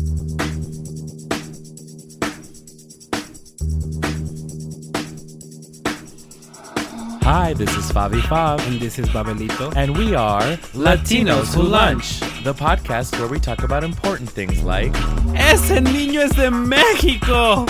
Hi, this is Fabi Fab. And this is Babelito. And we are Latinos Who Lunch. The podcast where we talk about important things like... ¡Ese niño es de México!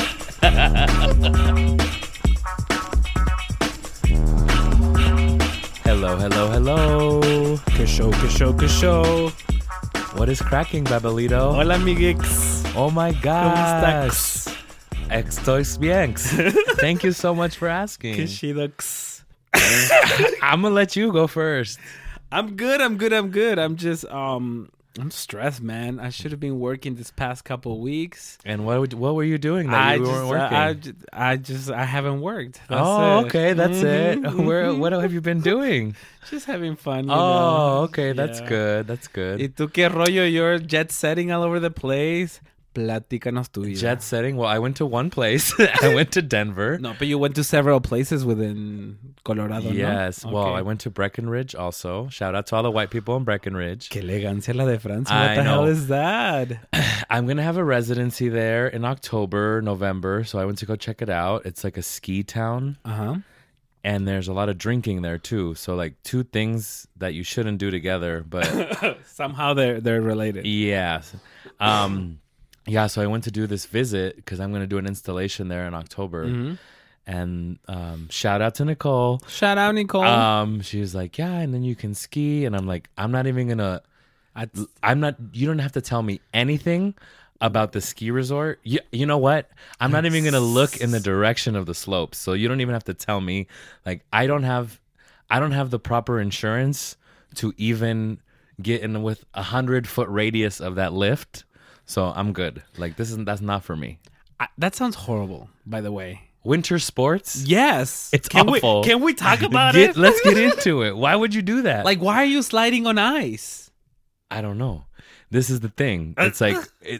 Hello, hello, hello. ¡Qué show, qué show, qué show! What is cracking, Babelito? Hola, amiguix. Oh my ¿Cómo gosh. estás? Estoy bien. Thank you so much for asking. ¡Qué chidox! I'm gonna let you go first. I'm good. I'm just, I'm stressed, man. I should have been working this past couple weeks. And what were you doing that you weren't working? I haven't worked. That's it. Okay, that's it. Mhm. What have you been doing? Just having fun. You Oh, know? okay, that's Yeah. good. That's good. ¿Y tú qué rollo? You're jet setting all over the place. Platícanos tu vida. Jet setting. Well, I went to one place. I went to Denver. No, but you went to several places within Colorado, Yes. ¿no? Well, Okay. I went to Breckenridge also. Shout out to all the white people in Breckenridge. Qué elegancia la de Francia. I What the hell know. is that? I'm going to have a residency there in October, November. So I went to go check it out. It's like a ski town. Uh-huh. And there's a lot of drinking there too. So like two things that you shouldn't do together. But Somehow they're related. yeah. Yeah, so I went to do this visit because I'm going to do an installation there in October. Mm-hmm. And shout out to Nicole. Shout out, Nicole. She was like, yeah, and then you can ski. And I'm like, I'm not even going to, you don't have to tell me anything about the ski resort. You know what? I'm not even going to look in the direction of the slopes. So you don't even have to tell me. Like, I don't have the proper insurance to even get in with 100-foot radius of that lift. So I'm good. Like, that's not for me. That sounds horrible, by the way. Winter sports? Yes. It's awful. Can we talk about it? Let's get into it. Why would you do that? Like, why are you sliding on ice? I don't know. This is the thing. It's like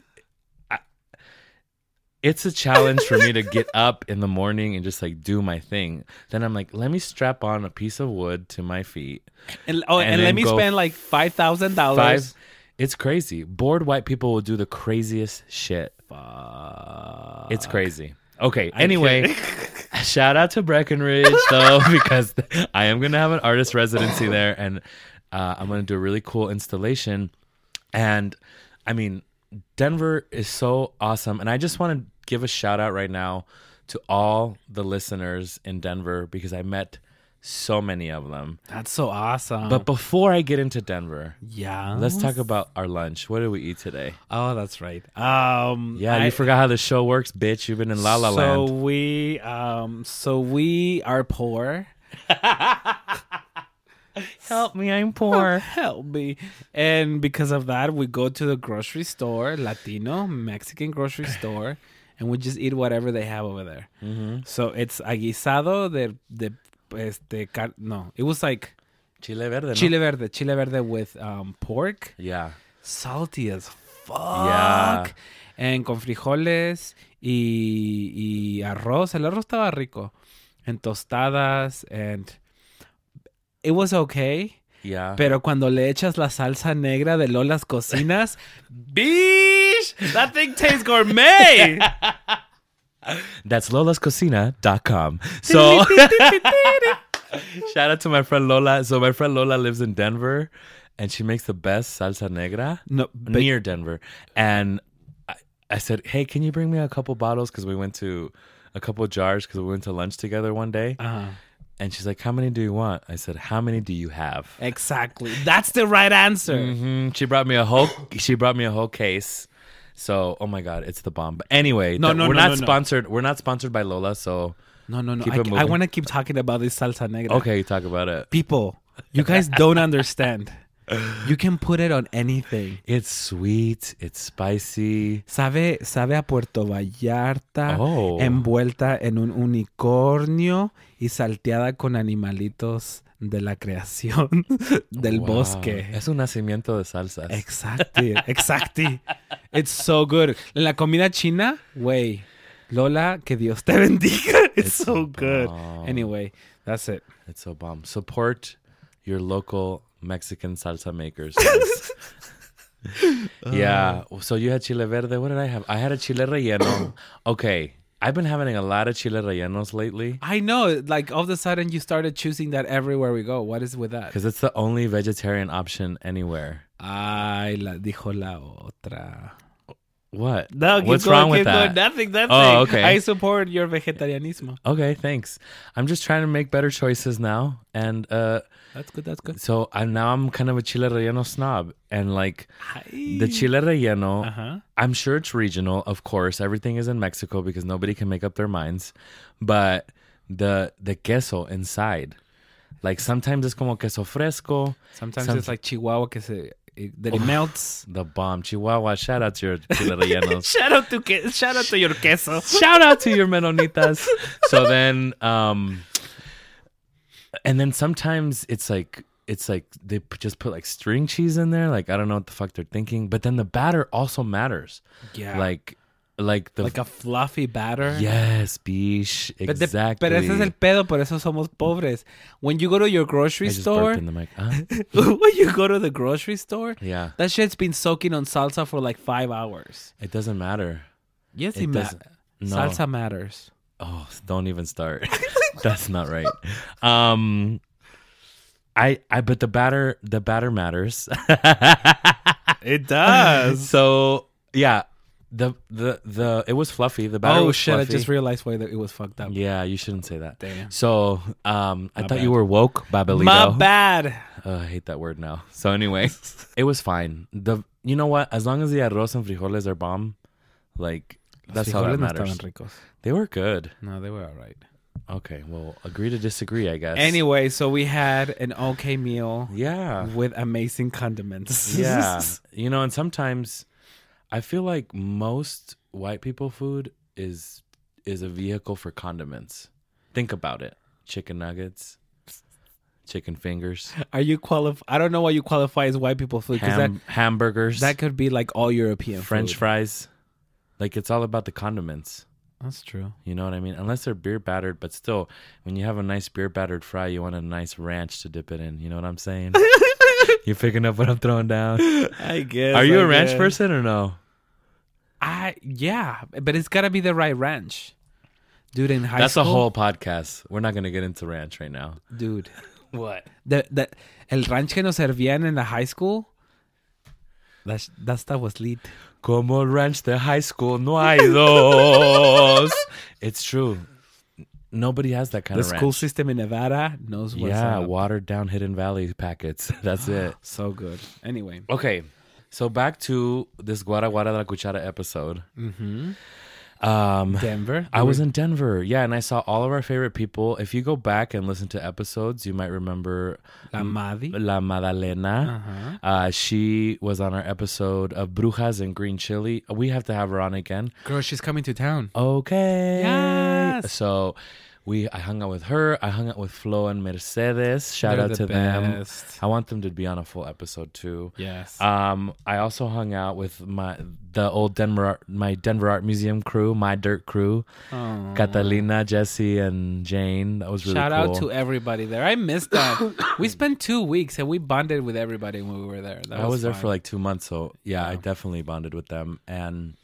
it's a challenge for me to get up in the morning and just like do my thing. Then I'm like, let me strap on a piece of wood to my feet. And then let me go spend like $5,000. It's crazy. Bored white people will do the craziest shit. Fuck. It's crazy. Okay, anyway, shout out to Breckenridge, though, because I am going to have an artist residency there, and I'm going to do a really cool installation. And, I mean, Denver is so awesome, and I just want to give a shout out right now to all the listeners in Denver, because I met so many of them. That's so awesome. But before I get into Denver, yeah, let's talk about our lunch. What did we eat today? Oh, that's right. Yeah, you forgot how the show works, bitch. You've been in La La Land. So we are poor. Help me, I'm poor. Help me. And because of that, we go to the grocery store, Latino, Mexican grocery store, and we just eat whatever they have over there. Mm-hmm. So it's aguisado it was like Chile verde, no? Chile verde with pork. Yeah. Salty as fuck. Yeah. And con frijoles y arroz. El arroz estaba rico. And tostadas. And it was okay. Yeah. Pero cuando le echas la salsa negra de Lola's Cocinas, bish! That thing tastes gourmet! That's lolascocina.com. So shout out to my friend Lola. So my friend Lola lives in Denver, and she makes the best salsa negra near Denver. And I said, hey, can you bring me a couple bottles? Because we went to a couple jars because we went to lunch together one day. Uh-huh. And she's like, how many do you want? I said, how many do you have? Exactly. That's the right answer. Mm-hmm. She brought me a whole case. So, oh my God, it's the bomb. But anyway, we're not sponsored. We're not sponsored by Lola, so no. I want to keep talking about this salsa negra. Okay, talk about it. People, you guys don't understand. You can put it on anything. It's sweet. It's spicy. Sabe a Puerto Vallarta, Oh. envuelta en un unicornio y salteada con animalitos de la creación del Wow. bosque. Es un nacimiento de salsas. Exactly. It's so good. En la comida china, güey. Lola, que Dios te bendiga. It's so good. Anyway, that's it. It's so bomb. Support your local Mexican salsa makers. Yeah. So you had chile verde. What did I have? I had a chile relleno. Okay. I've been having a lot of chile rellenos lately I know. Like, all of a sudden, you started choosing that everywhere we go. What is with that? because it's the only vegetarian option anywhere. Ay, dijo la otra. What? No, keep What's going, wrong with keep that? going. Nothing. Oh, okay. I support your vegetarianismo. Okay, thanks. I'm just trying to make better choices now, and That's good. so I'm kind of a chile relleno snob, and like the chile relleno, Uh-huh. I'm sure it's regional, of course. Everything is in Mexico because nobody can make up their minds, but the queso inside, like sometimes it's como queso fresco. Sometimes Some- it's like Chihuahua that it melts. The bomb Chihuahua. Shout out to your chile rellenos. Shout out to your queso. Shout out to your menonitas. So then, and then sometimes it's like they just put like string cheese in there. Like I don't know what the fuck they're thinking. But then the batter also matters. Yeah. Like a fluffy batter. yes, bish, exactly. Pero ese es el pedo, por eso somos pobres. When you go to your grocery I just store, burped in the mic. when you go to the grocery store, Yeah, that shit's been soaking on salsa for like 5 hours. it doesn't matter. Yes, It it matters. doesn't. No. Salsa matters. Oh, don't even start. That's not right. But the batter matters. It does. So yeah, the it was fluffy. The batter Oh was shit! fluffy. I just realized why it was fucked up. Yeah, you shouldn't say that. Damn. So I thought bad. you were woke, Babelito. My bad. I hate that word now. So anyway, it was fine. You know what? As long as the arroz and frijoles are bomb, like that's all that Frijoles no matters. estaban ricos. They were good. No, they were all right. Okay, well, agree to disagree, I guess. Anyway, so we had an okay meal Yeah. with amazing condiments. Yeah. And sometimes I feel like most white people food is a vehicle for condiments. Think about it. Chicken nuggets, chicken fingers, Are you I don't know why you qualify as white people food, because hamburgers, that could be like all European French food. fries. Like it's all about the condiments. That's true. You know what I mean? Unless they're beer battered, but still, when you have a nice beer battered fry, you want a nice ranch to dip it in. You know what I'm saying? You picking up what I'm throwing down? I guess. Are you a ranch person or no? Yeah, but it's gotta be the right ranch, dude. In high That's school, a whole podcast. We're not gonna get into ranch right now. dude. What? El ranch que nos servían in the high school. That stuff was lit. Como ranch de high school no hay dos. It's true. Nobody has that kind The of ranch. school system in Nevada knows what's Yeah, up. watered down Hidden Valley packets. That's it. So good. Anyway. Okay, so back to this Guara Guara de la Cuchara episode. Mm-hmm. Denver. I was in Denver. Yeah, and I saw all of our favorite people. If you go back and listen to episodes, you might remember La Madi. La Madalena. Uh-huh. She was on our episode of Brujas and Green Chili. We have to have her on again. Girl, she's coming to town. Okay. Yes. So I hung out with her. I hung out with Flo and Mercedes. Shout They're out the to them. best. I want them to be on a full episode too. Yes. I also hung out with my Denver Art Museum crew, my dirt crew, Aw. Catalina, Jesse, and Jane. That was really Shout cool. out to everybody there. I missed that. We spent 2 weeks and we bonded with everybody when we were there. I was there fun. for like 2 months, so yeah, I definitely bonded with them. And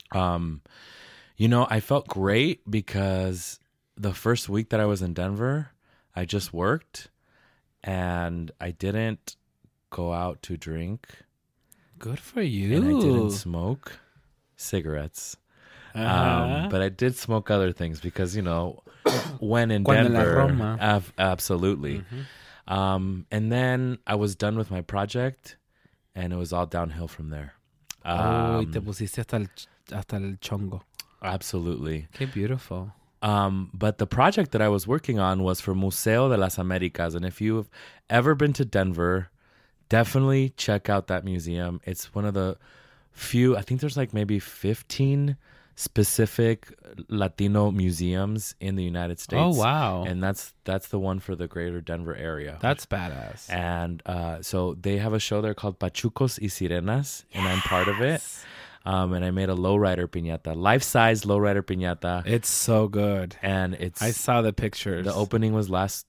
I felt great because the first week that I was in Denver, I just worked and I didn't go out to drink Good for you. and I didn't smoke cigarettes. Uh-huh. But I did smoke other things because, when in Cuando la Denver, Roma. absolutely. Mm-hmm. And then I was done with my project and it was all downhill from there. Y te pusiste hasta el chongo. Absolutely. Qué beautiful. But the project that I was working on was for Museo de las Americas. And if you've ever been to Denver, definitely check out that museum. It's one of the few, I think there's like maybe 15 specific Latino museums in the United States. Oh, wow. And that's the one for the greater Denver area. That's badass. And so they have a show there called Pachucos y Sirenas, and I'm part of it. And I made a lowrider piñata, life-size lowrider piñata. It's so good. And I saw the pictures. the opening was last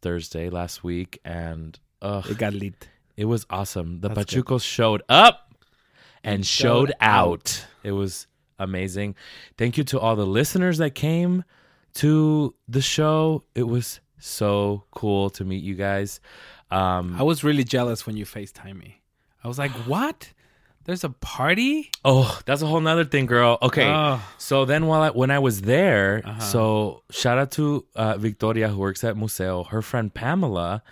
week, and It got lit. it was awesome. The That's Pachucos showed up, and showed out. It was amazing. Thank you to all the listeners that came to the show. It was so cool to meet you guys. I was really jealous when you FaceTime me. I was like, what? There's a party? Oh, that's a whole nother thing, girl. Okay. So then when I was there, so shout out to Victoria, who works at Museo. Her friend Pamela,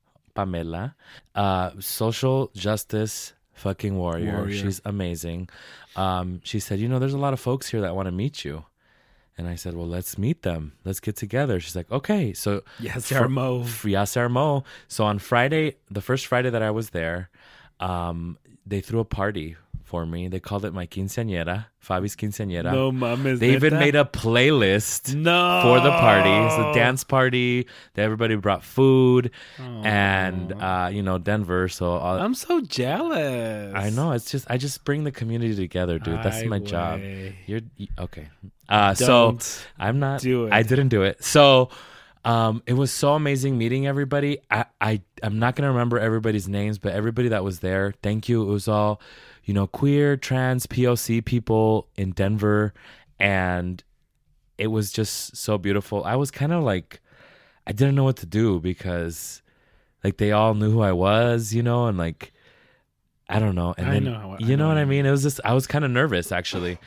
social justice fucking warrior. She's amazing. She said, there's a lot of folks here that want to meet you. And I said, well, let's meet them. Let's get together. She's like, okay. So Yasser Mo. So on Friday, the first Friday that I was there, they threw a party for me. They called it my quinceañera, Fabi's quinceañera. No mames. They even made a playlist for the party. It's a dance party. Everybody brought food and, Denver. So I'm so jealous. I know. It's just, I just bring the community together, dude. That's my job. You're okay. So I'm not, do it. I didn't do it. So, it was so amazing meeting everybody. I'm not going to remember everybody's names, but everybody that was there, thank you. It was all, queer, trans, POC people in Denver. And it was just so beautiful. I was kind of like, I didn't know what to do because like they all knew who I was, and like, I don't know. And then, you know what I mean? It was just, I was kind of nervous actually.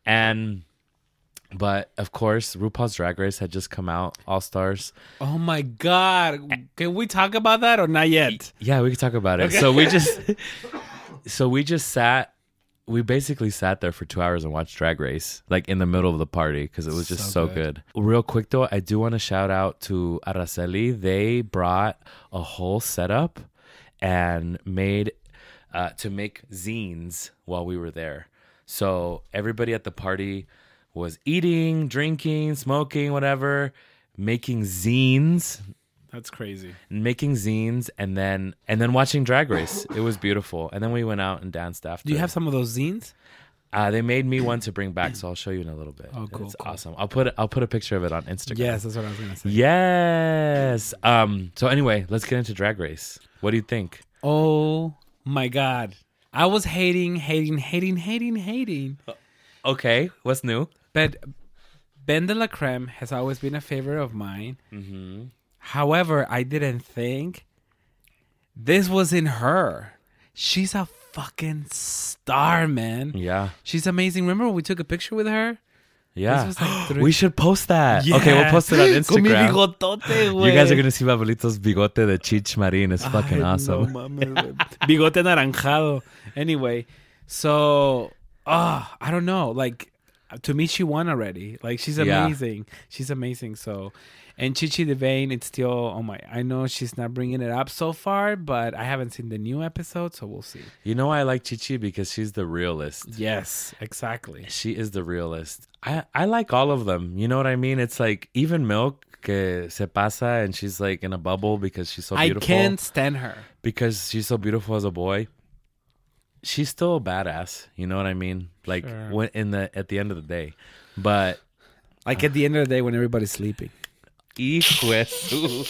But of course, RuPaul's Drag Race had just come out, All Stars. Oh my God! Can we talk about that or not yet? Yeah, we can talk about it. Okay. So we basically sat there for 2 hours and watched Drag Race, like in the middle of the party, because it was just so good. Real quick though, I do want to shout out to Araceli. They brought a whole setup and made to make zines while we were there. So everybody at the party was eating, drinking, smoking, whatever, making zines. That's crazy. Making zines and then watching Drag Race. It was beautiful. And then we went out and danced after. Do you have some of those zines? They made me one to bring back, so I'll show you in a little bit. Oh, cool. It's awesome. I'll put a picture of it on Instagram. Yes, that's what I was gonna say. Yes. So anyway, let's get into Drag Race. What do you think? Oh my God. I was hating. Okay, what's new? But Ben de la Creme has always been a favorite of mine. Mm-hmm. However, I didn't think this was in her. She's a fucking star, man. Yeah. She's amazing. Remember when we took a picture with her? Yeah. This was like we should post that. Yeah. Okay, we'll post it on Instagram. Con mi bigotote, güey. You guys are going to see Babelito's bigote de Chich Marin. It's fucking awesome. No mames, bigote naranjado. Anyway, so, I don't know. Like, to me, she won already. Like, she's amazing. Yeah. She's amazing. So, and Chichi DeVayne, it's still, I know she's not bringing it up so far, but I haven't seen the new episode, so we'll see. You know why I like Chichi? Because she's the realist. Yes, exactly. She is the realist. I like all of them. You know what I mean? It's like, even Milk, que se pasa, and she's like in a bubble because she's so beautiful. I can't stand her. Because she's so beautiful as a boy. She's still a badass. You know what I mean? Like, sure. At the end of the day. But... like at the end of the day when everybody's sleeping. Hijo de su.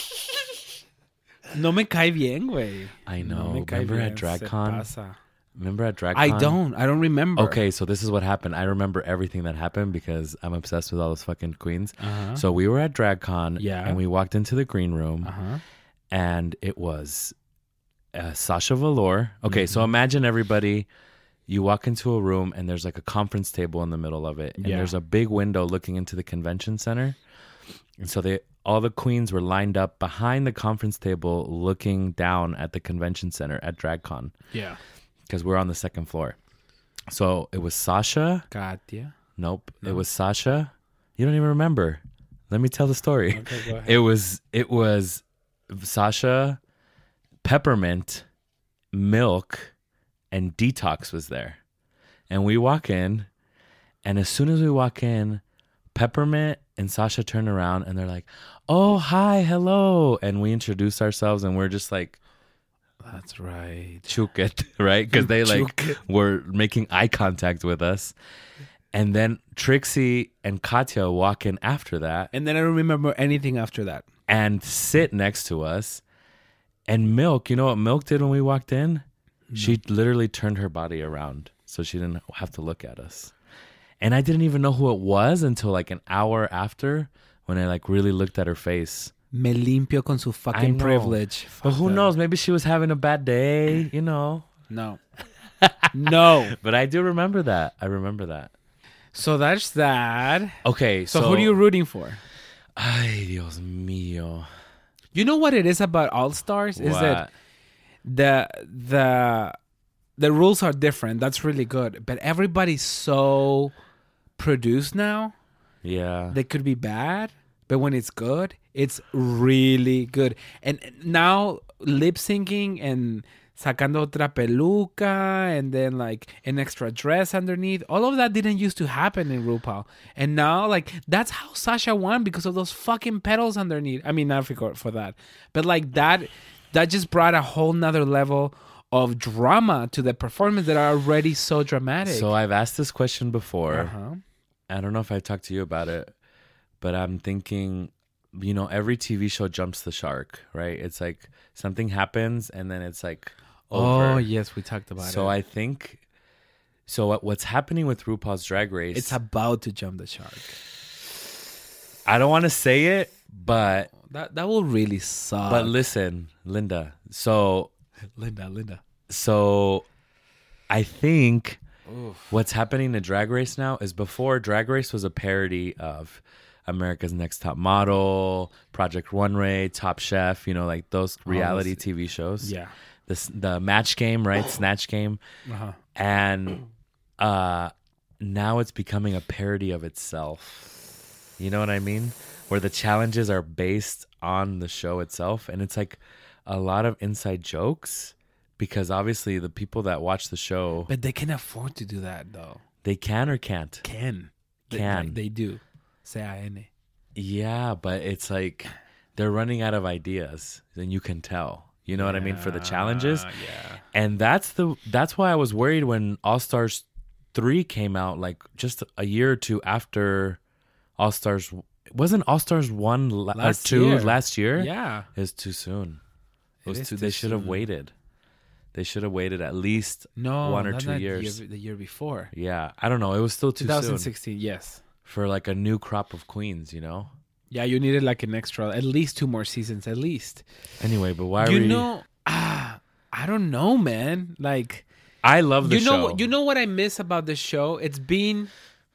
No me cae bien, güey. I know. Remember at DragCon? I don't remember. Okay, so this is what happened. I remember everything that happened because I'm obsessed with all those fucking queens. Uh-huh. So we were at DragCon, and we walked into the green room, and it was Sasha Velour. Okay, so imagine everybody. You walk into a room, and there's like a conference table in the middle of it, and there's a big window looking into the convention center. And so all the queens were lined up behind the conference table looking down at the convention center at DragCon. Yeah. Because we're on the second floor. So it was Sasha. Katya. Nope. No. It was Sasha. You don't even remember. Let me tell the story. Okay, go ahead. It was Sasha, Peppermint, Milk, and Detox was there. And we walk in, and as soon as we walk in, Peppermint and Sasha turn around and they're like, "Oh, hi, hello." And we introduce ourselves and we're just like, that's right. Chukit, right? Because they were making eye contact with us. And then Trixie and Katya walk in after that. And then I don't remember anything after that. And sit next to us. And Milk, you know what Milk did when we walked in? No. She literally turned her body around so she didn't have to look at us. And I didn't even know who it was until like an hour after, when I like really looked at her face. Me limpio con su fucking privilege. But who knows? Maybe she was having a bad day, you know. No. No. But I do remember that. I remember that. So that's that. Okay, So who are you rooting for? Ay, Dios mío. You know what it is about All Stars? Is that the rules are different. That's really good. But everybody's so produced now. Yeah. They could be bad, but when it's good, it's really good. And now lip syncing and sacando otra peluca and then like an extra dress underneath, all of that didn't used to happen in RuPaul. And now like that's how Sasha won, because of those fucking pedals underneath. I mean, not for that, but like that just brought a whole nother level of drama to the performance that are already so dramatic. So I've asked this question before. Uh-huh. I don't know if I talked to you about it, but I'm thinking, you know, every TV show jumps the shark, right? It's like something happens and then it's like over. Oh, yes, we talked about it. So I think, what's happening with RuPaul's Drag Race? It's about to jump the shark. I don't want to say it, but that will really suck. But listen, Linda. Linda. So I think what's happening to Drag Race now is, before, Drag Race was a parody of America's Next Top Model, Project Runway, Top Chef, you know, like those reality TV shows. Yeah. The Match Game, right? Snatch Game. Uh-huh. And now it's becoming a parody of itself. You know what I mean? Where the challenges are based on the show itself. And it's like a lot of inside jokes, because obviously the people that watch the show... But they can afford to do that, though. They can or can't? Can. They do. C-A-N. Yeah, but it's like they're running out of ideas. And you can tell. You know what I mean? For the challenges. Yeah. And that's why I was worried when All Stars 3 came out, like just a year or two after All Stars. Wasn't All Stars 1 or 2 last year? Yeah. It's too soon. They should have waited. They should have waited at least 1 or 2 years. The year before. Yeah. I don't know. It was still too 2016, soon. yes. For like a new crop of queens, you know? Yeah, you needed like an extra, at least 2 more seasons, at least. Anyway, but why are we... You know, I don't know, man. Like... I love the show. You know what I miss about the show? It's being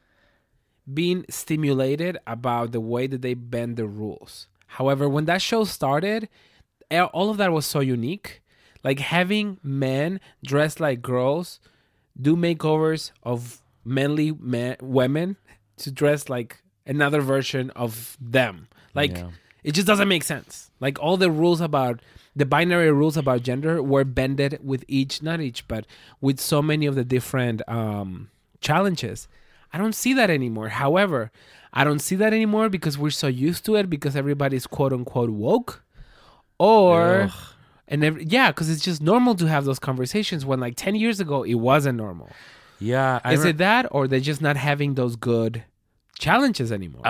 stimulated about the way that they bend the rules. However, when that show started, all of that was so unique. Like having men dressed like girls do makeovers of manly women to dress like another version of them. Like it just doesn't make sense. Like all the rules about the binary rules about gender were bended with but with so many of the different challenges. I don't see that anymore. However, I don't see that anymore because we're so used to it, because everybody's quote unquote woke, or because it's just normal to have those conversations when like 10 years ago it wasn't normal. Yeah, is it that, or they're just not having those good challenges anymore?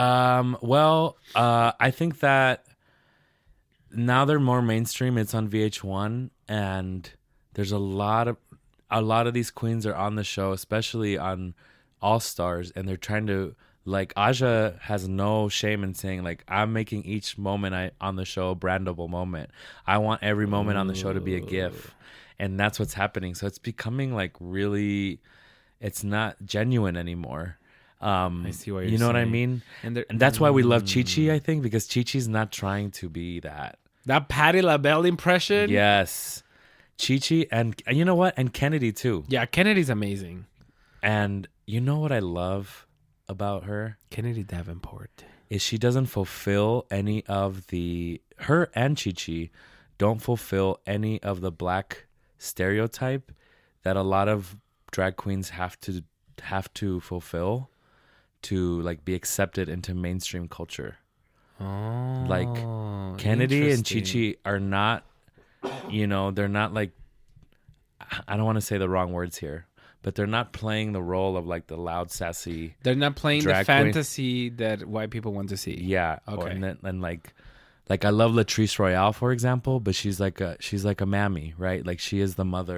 I think that now they're more mainstream. It's on VH1, and there's a lot of these queens are on the show, especially on All Stars, and they're trying to, like, Aja has no shame in saying, like, I'm making each moment on the show a brandable moment. I want every moment on the show to be a GIF, and that's what's happening. So it's becoming like really, it's not genuine anymore. I see what you're saying. You know what I mean? And that's why we love Chi Chi, I think, because Chi Chi's not trying to be that. That Patti LaBelle impression? Yes. Chi Chi, and you know what? And Kennedy, too. Yeah, Kennedy's amazing. And you know what I love about her? Kennedy Davenport. Is she doesn't fulfill any of her and Chi Chi don't fulfill any of the black stereotype that a lot of drag queens have to fulfill to like be accepted into mainstream culture. Oh, like Kennedy and Chi Chi are not, you know, they're not like, I don't want to say the wrong words here, but they're not playing the role of like the loud, sassy. They're not playing the queen. Fantasy that white people want to see. Yeah. Okay. And like I love Latrice Royale, for example, but she's like a mammy, right? Like she is the mother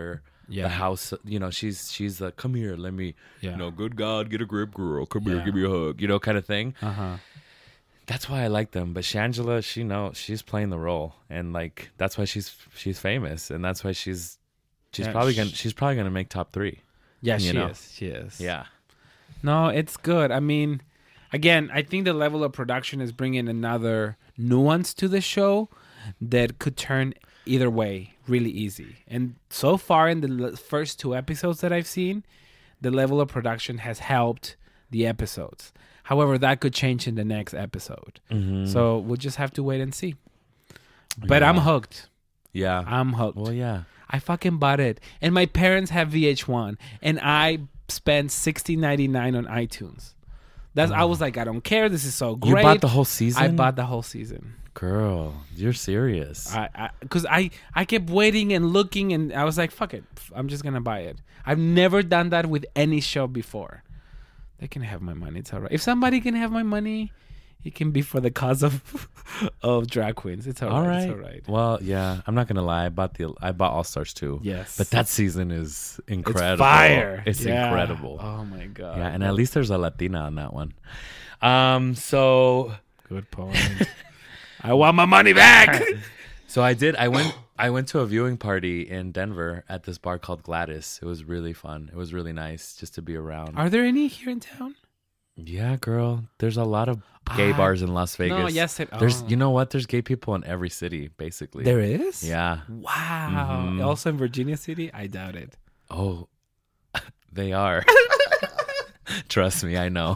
Yeah. the house. You know, she's like, come here, let me. Yeah. You know, good God, get a grip, girl. Come here, give me a hug. You know, kind of thing. That's why I like them. But Shangela, she's playing the role, and like that's why she's famous, and that's why she's probably gonna make top 3. Yeah, She is. Yeah. No, it's good. I mean, again, I think the level of production is bringing another nuance to the show that could turn either way really easy. And so far in the first 2 episodes that I've seen, the level of production has helped the episodes. However, that could change in the next episode. Mm-hmm. So we'll just have to wait and see. But I'm hooked. Yeah. I'm hooked. Well, yeah. I fucking bought it. And my parents have VH1. And I spent $16.99 on iTunes. I was like, I don't care. This is so great. You bought the whole season? I bought the whole season. Girl, you're serious. Because I kept waiting and looking, and I was like, fuck it. I'm just going to buy it. I've never done that with any show before. They can have my money. It's all right. If somebody can have my money, it can be for the cause of drag queens. It's all right. It's all right. Well, yeah. I'm not going to lie. I bought All Stars too. Yes. But that season is incredible. It's fire. It's incredible. Oh, my God. Yeah, and at least there's a Latina on that one. So... Good point. I want my money back. So I went to a viewing party in Denver at this bar called Gladys. It was really fun. It was really nice just to be around. Are there any here in town? Yeah, girl. There's a lot of gay bars in Las Vegas. No, yes. There's, you know what? There's gay people in every city, basically. There is? Yeah. Wow. Mm-hmm. Also in Virginia City? I doubt it. Oh, they are. Trust me, I know.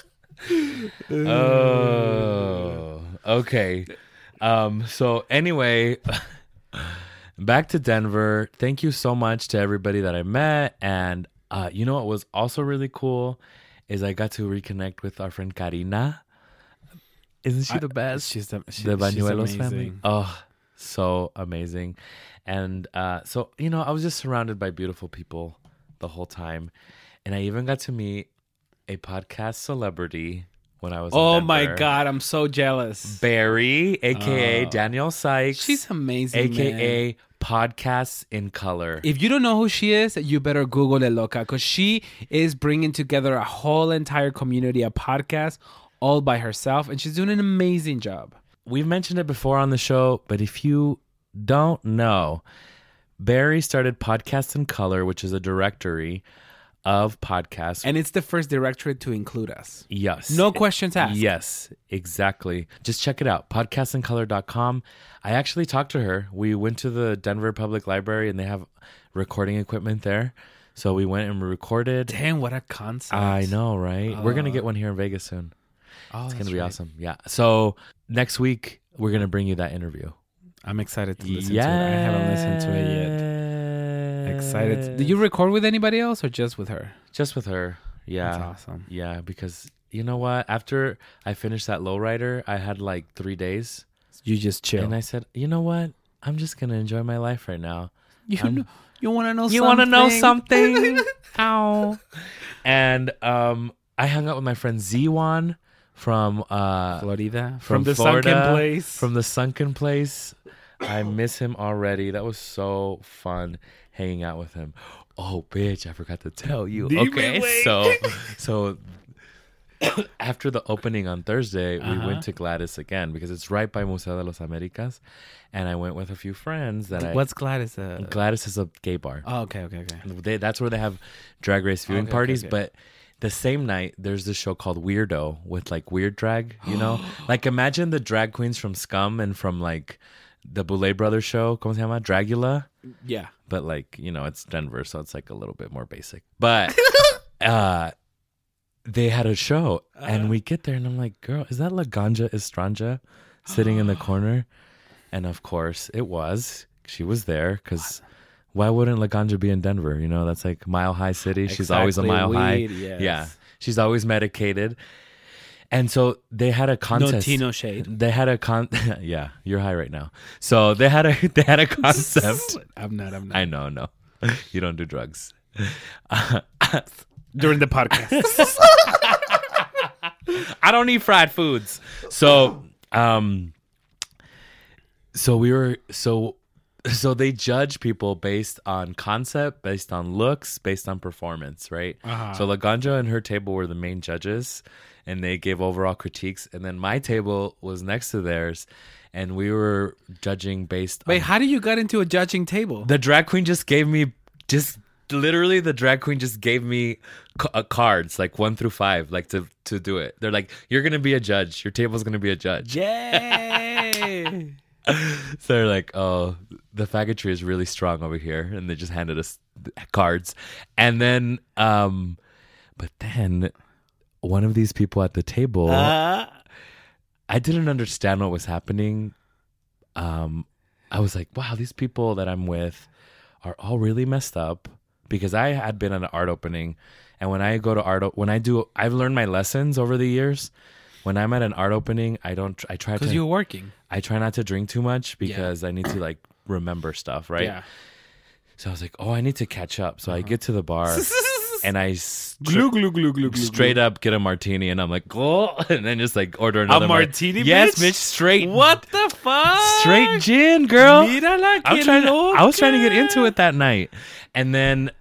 Oh, okay. So anyway, back to Denver. Thank you so much to everybody that I met. And you know what was also really cool is I got to reconnect with our friend Karina. Isn't she the best? She's the Bañuelos she's family. Oh, so amazing. And so, you know, I was just surrounded by beautiful people the whole time. And I even got to meet a podcast celebrity when I was in Denver. My God, I'm so jealous. Barry, a.k.a. Danielle Sykes. She's amazing, a.k.a. man. Podcasts in Color. If you don't know who she is, you better Google it, loca, because she is bringing together a whole entire community of podcasts all by herself, and she's doing an amazing job. We've mentioned it before on the show, but if you don't know, Barry started Podcasts in Color, which is a directory of podcasts. And it's the first directory to include us. Yes. No questions asked. Yes, exactly. Just check it out, podcastincolor.com. I actually talked to her. We went to the Denver Public Library, and they have recording equipment there. So we went and we recorded. Damn, what a concept. I know, right? We're going to get one here in Vegas soon. Oh, it's going to be awesome. Yeah. So next week, we're going to bring you that interview. I'm excited to listen to it. I haven't listened to it yet. Excited. Did you record with anybody else or just with her? Just with her. Yeah. That's awesome. Yeah, because you know what? After I finished that lowrider, I had like 3 days. You just chill. And I said, you know what? I'm just going to enjoy my life right now. You want to know something? You want to know something? Ow. And I hung out with my friend Ziwan from Florida. From the Florida, sunken place. From the sunken place. I miss him already. That was so fun hanging out with him. Oh, bitch, I forgot to tell you. Okay, so after the opening on Thursday, we went to Gladys again because it's right by Museo de los Americas, and I went with a few friends. What's Gladys? Gladys is a gay bar. Oh, okay. That's where they have drag race viewing parties, okay. But the same night, there's this show called Weirdo with like weird drag, you know? Like imagine the drag queens from Scum and from like the Boulet Brothers show, ¿cómo se llama? Dragula? Yeah. But like, you know, it's Denver, so it's like a little bit more basic. But they had a show and we get there and I'm like, girl, is that La Ganja Estranja sitting in the corner? And of course it was. She was there because why wouldn't La Ganja be in Denver? You know, that's like Mile High City. She's Exactly. always a mile high. Yes. Yeah. She's always medicated. And so they had a contest. No shade. They had a yeah, you're high right now. So they had a concept. I'm not. I know, no. You don't do drugs. During the podcast. I don't eat fried foods. So so they judge people based on concept, based on looks, based on performance, right? So Laganja and her table were the main judges, and they gave overall critiques. And then my table was next to theirs, and we were judging based Wait, on... how did you get into a judging table? The drag queen just gave me... Literally, the drag queen just gave me cards, like 1 through 5, like to do it. They're like, you're going to be a judge. Your table's going to be a judge. Yay! So they're like, oh, the faggotry is really strong over here. And they just handed us cards. And then, but then one of these people at the table, I didn't understand what was happening. I was like, wow, these people that I'm with are all really messed up. Because I had been at an art opening, and when I go to I've learned my lessons over the years. When I'm at an art opening, I try because you're working. I try not to drink too much because I need to like remember stuff, right? Yeah. So I was like, oh, I need to catch up. So I get to the bar, and I straight up get a martini, and I'm like, oh, and then just like order another martini. Yes, bitch, straight. What the fuck? Straight gin, girl. Mírala, I was trying to get into it that night. And then,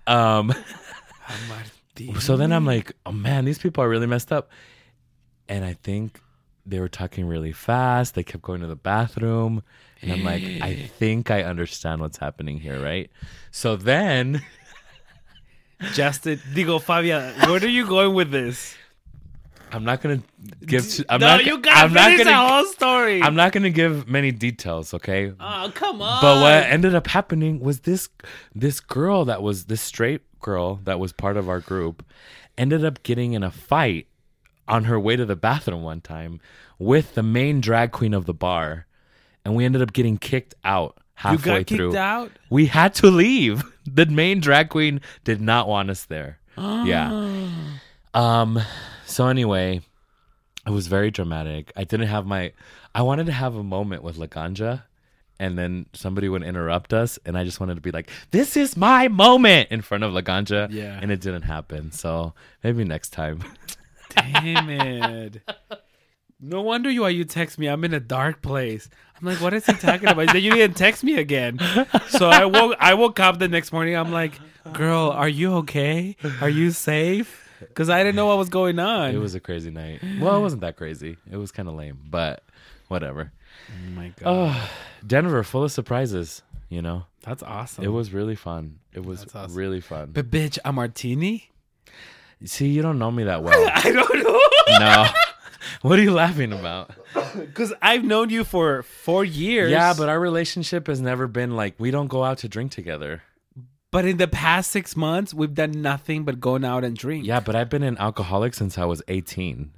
so then I'm like, oh man, these people are really messed up. And I think they were talking really fast. They kept going to the bathroom. And I'm like, I think I understand what's happening here, right? So then... Justin, Fabia, where are you going with this? I'm not going to give... You gotta finish the whole story. I'm not going to give many details, okay? Oh, come on. But what ended up happening was this girl that was... This straight girl that was part of our group ended up getting in a fight on her way to the bathroom one time with the main drag queen of the bar. And we ended up getting kicked out halfway through. You got kicked out? We had to leave. The main drag queen did not want us there. Yeah. So anyway, it was very dramatic. I wanted to have a moment with Laganja, and then somebody would interrupt us, and I just wanted to be like, this is my moment in front of Laganja. Yeah. And it didn't happen. So maybe next time. Damn it. No wonder you text me. I'm in a dark place. I'm like, what is he talking about? He said, you didn't text me again. So I woke up the next morning. I'm like, girl, are you okay? Are you safe? Because I didn't know what was going on. It was a crazy night. Well, it wasn't that crazy. It was kind of lame, but whatever. Oh my God. Oh, Denver, full of surprises, you know? That's awesome. It was really fun. It was really fun. But bitch, a martini? See, you don't know me that well. I don't know. No. What are you laughing about? Because I've known you for 4 years. Yeah, but our relationship has never been like, we don't go out to drink together. But in the past 6 months, we've done nothing but going out and drink. Yeah, but I've been an alcoholic since I was 18.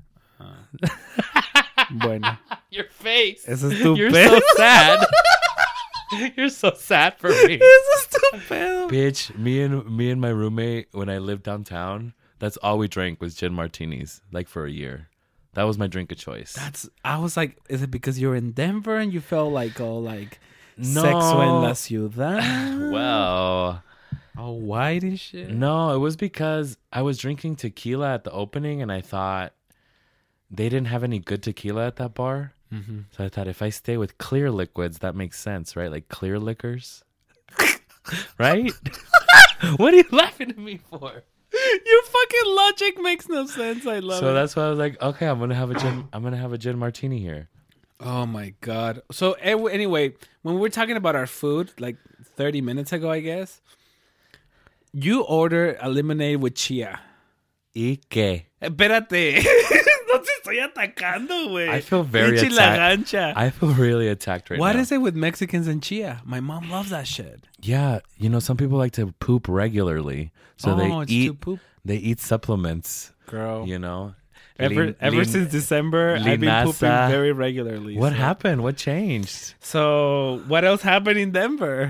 Bueno. Your face. Eso es estúpido. You're so sad. You're so sad for me. Eso es estúpido. Bitch, me and my roommate, when I lived downtown, that's all we drank was gin martinis, like for a year. That was my drink of choice. I was like, is it because you're in Denver and you felt like all like No. sexo en la ciudad? Well, all white and shit. no, it was because I was drinking tequila at the opening and I thought they didn't have any good tequila at that bar. Mm-hmm. So I thought if I stay with clear liquids, that makes sense, right? Like clear liquors. Right? What are you laughing at me for? Your fucking logic makes no sense. I love it. So that's why I was like, okay, I'm gonna have a gin martini here. Oh my God. So anyway, when we were talking about our food, like 30 minutes ago, I guess, you ordered a lemonade with chia. ¿Y qué? Espérate. No te estoy atacando, güey. I feel very Pinche attacked. lagancha. I feel really attacked right now. What is it with Mexicans and chia? My mom loves that shit. Yeah, you know, some people like to poop regularly, so it's to poop. They eat supplements. Girl, You know, ever since December, I've been pooping very regularly. What happened? What changed? So, what else happened in Denver?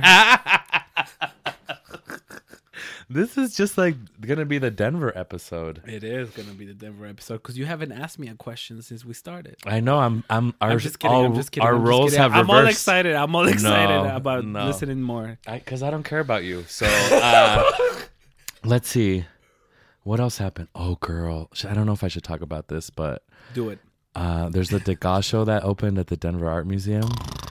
This is just like gonna be the Denver episode. It is gonna be the Denver episode because you haven't asked me a question since we started. I know. I'm just kidding. I'm just kidding. Our roles have reversed. I'm all excited. About listening more. Because I don't care about you. So let's see. What else happened? Oh, girl. I don't know if I should talk about this, but do it. There's the Degas show that opened at the Denver Art Museum.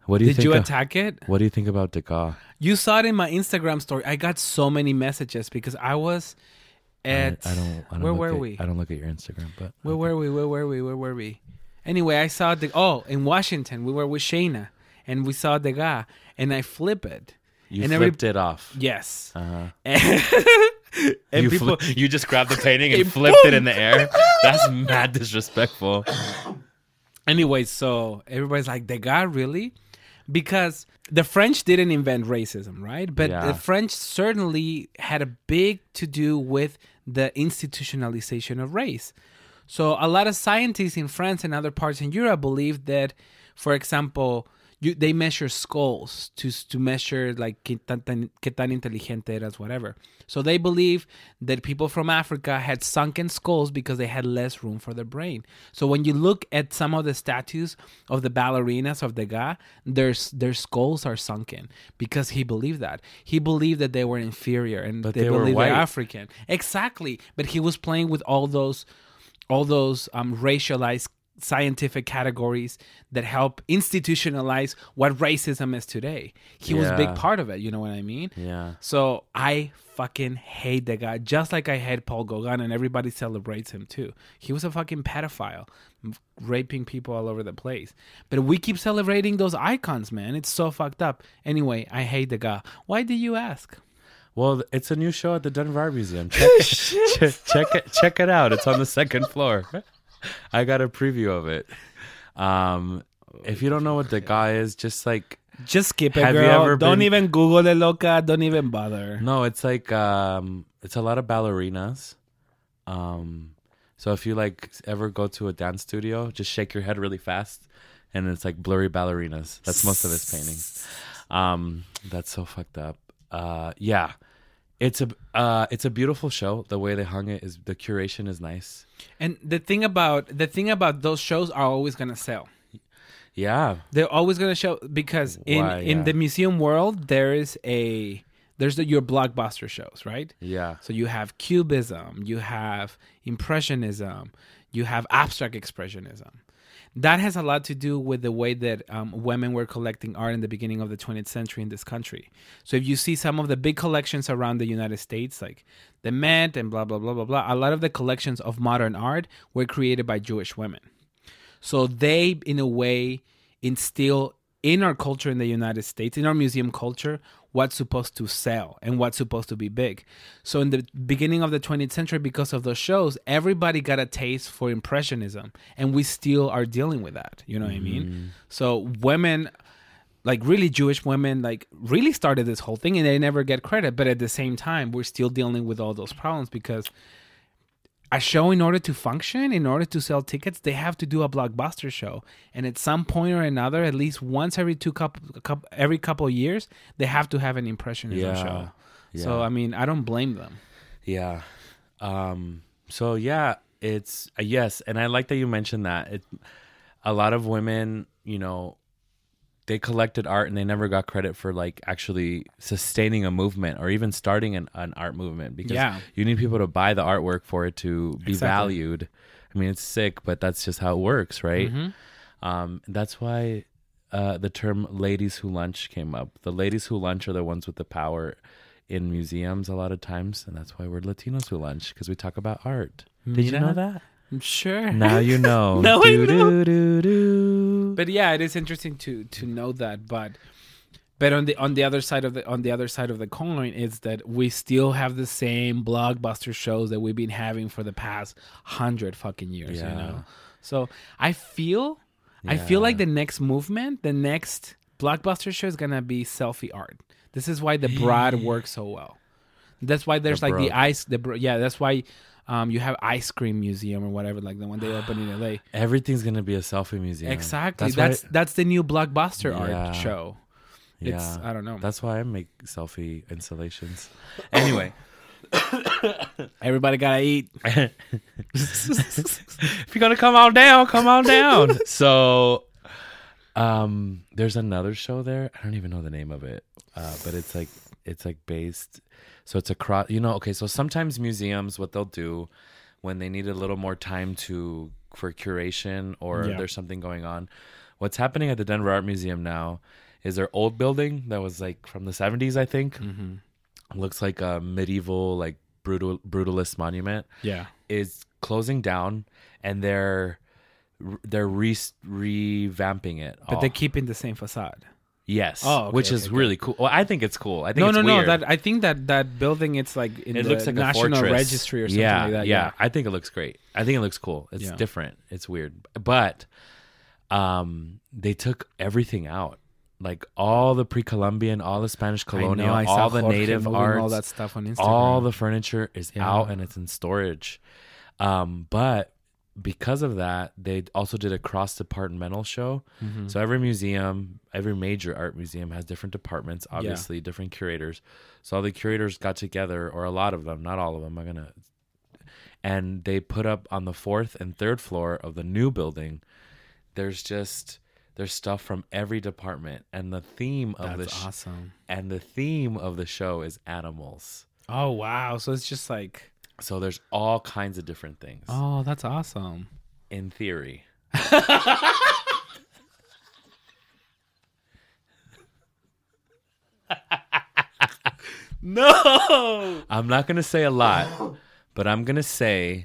What do you Did think you of- attack it? What do you think about Degas? You saw it in my Instagram story. I got so many messages because I was at. I don't. Where look were at- we? I don't look at your Instagram, but Where were we? Where were we? Anyway, I saw in Washington. We were with Shayna, and we saw the guy, and I flip it. you and flipped it off. Yes. Uh-huh. And You, people, you just grabbed the painting and Hey, flipped it boom! in the air. That's mad disrespectful. anyway, so everybody's like, the guy really? Because the French didn't invent racism, right? But Yeah. the French certainly had a big to do with the institutionalization of race. So a lot of scientists in France and other parts in Europe believe that, for example, they measure skulls to measure like qué tan inteligente eras, whatever. So they believe that people from Africa had sunken skulls because they had less room for their brain. So when you look at some of the statues of the ballerinas of Degas, their skulls are sunken because he believed that. He believed that they were inferior and But they they were believed white. they're African. Exactly. But he was playing with all those racialized scientific categories that help institutionalize what racism is today. He was a big Yeah. part of it, you know what I mean? Yeah. So I fucking hate the guy, just like I hate Paul Gauguin, and everybody celebrates him too. He was a fucking pedophile, raping people all over the place. But we keep celebrating those icons, man. It's so fucked up. Anyway, I hate the guy. Why did you ask? Well, it's a new show at the Denver Art Museum. Check it out. It's on the second floor. I got a preview of it. If you don't know what the guy is, just like Just skip it, Have you girl. ever Don't been- even Google it, loca. Don't even bother. no, it's like it's a lot of ballerinas. So if you like ever go to a dance studio, just shake your head really fast, and it's like blurry ballerinas. That's most of his paintings. That's so fucked up. Yeah, it's a beautiful show. The way they hung it is the curation is nice. And the thing about those shows are always gonna sell. Yeah, They're always gonna show because in Why, yeah. the museum world there's your blockbuster shows, right? yeah, So you have Cubism, you have Impressionism, you have Abstract Expressionism. That has a lot to do with the way that women were collecting art in the beginning of the 20th century in this country. So if you see some of the big collections around the United States, like the Met and blah, blah, blah, blah, blah, a lot of the collections of modern art were created by Jewish women. So they, in a way, instill in our culture in the United States, in our museum culture, what's supposed to sell and what's supposed to be big. So in the beginning of the 20th century, because of those shows, everybody got a taste for Impressionism, and we still are dealing with that. You know what I mean? So women, like really Jewish women, like really started this whole thing, and they never get credit. But at the same time, we're still dealing with all those problems because a show, in order to function, in order to sell tickets, they have to do a blockbuster show, and at some point or another, at least once every every couple of years, they have to have an Impressionism show. So yeah. I mean, I don't blame them. Yeah. So yeah, it's yes, and I like that you mentioned that. A lot of women, you know, they collected art and they never got credit for like actually sustaining a movement or even starting an art movement because you need people to buy the artwork for it to be valued. I mean, it's sick, but that's just how it works, right? That's why the term "ladies who lunch" came up. The ladies who lunch are the ones with the power in museums a lot of times, and that's why we're Latinos who lunch, because we talk about art. Did you know that? I'm sure. Now you know. Now I know. Do. But yeah, it is interesting to know that. But on the other side of the coin is that we still have the same blockbuster shows that we've been having for the past 100 fucking years. Yeah. You know, so I feel like the next movement, the next blockbuster show is gonna be selfie art. This is why the Broad works so well. That's why there's like the ice. That's why. You have Ice Cream Museum or whatever, like the one they open in LA. Everything's gonna be a selfie museum. Exactly. That's the new blockbuster Yeah. art show. It's Yeah. I don't know. That's why I make selfie installations. Anyway, Everybody gotta eat. if you're gonna come on down. So, there's another show there. I don't even know the name of it, but it's like based. So it's okay. So sometimes museums, what they'll do when they need a little more time to for curation or Yeah. there's something going on. What's happening at the Denver Art Museum now is their old building that was like from the 70s, I think. Looks like a medieval, like brutalist monument. Yeah. Is closing down, and they're revamping it. But they're keeping the same facade. Yes. Oh, okay, which is okay, really cool. Well, I think it's cool. I think it's weird. That I think that building, it's like in It the looks like National a fortress. Registry or something like that. Yeah, I think it looks great. I think it looks cool. It's different. It's weird. But they took everything out. Like all the pre-Columbian, all the Spanish colonial, I saw all the Jorge native moving arts, all that stuff on Instagram. all the furniture is out and it's in storage. But because of that, they also did a cross-departmental show. So every museum, every major art museum has different departments, obviously, different curators. So all the curators got together, or a lot of them, not all of them, and they put up on the 4th and 3rd floor of the new building, there's stuff from every department, and the theme of awesome. And the theme of the show is animals. Oh wow! So it's just like, so there's all kinds of different things. Oh, that's awesome. In theory. No, I'm not gonna say a lot, but I'm gonna say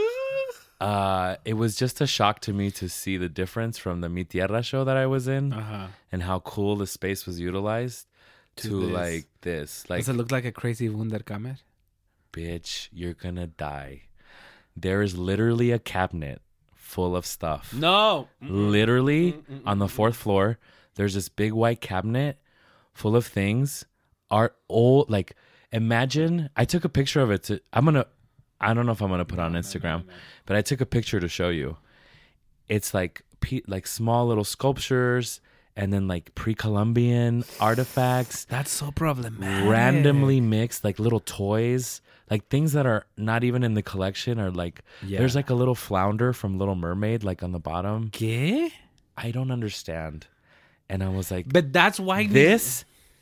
it was just a shock to me to see the difference from the Mi Tierra show that I was in and how cool the space was utilized to this. like this. Like, does it look like a crazy Wunderkammer? Bitch, you're gonna die. There is literally a cabinet full of stuff. No, Literally on the 4th floor, there's this big white cabinet full of things. Art, old, like, imagine, I took a picture of it I don't know if I'm gonna put it on Instagram, but I took a picture to show you. It's like small little sculptures and then like pre-Columbian artifacts. that's so problematic. Randomly mixed, like little toys, like things that are not even in the collection, or like there's like a little flounder from Little Mermaid, like on the bottom. ¿Qué? I don't understand. And I was like, But that's why this.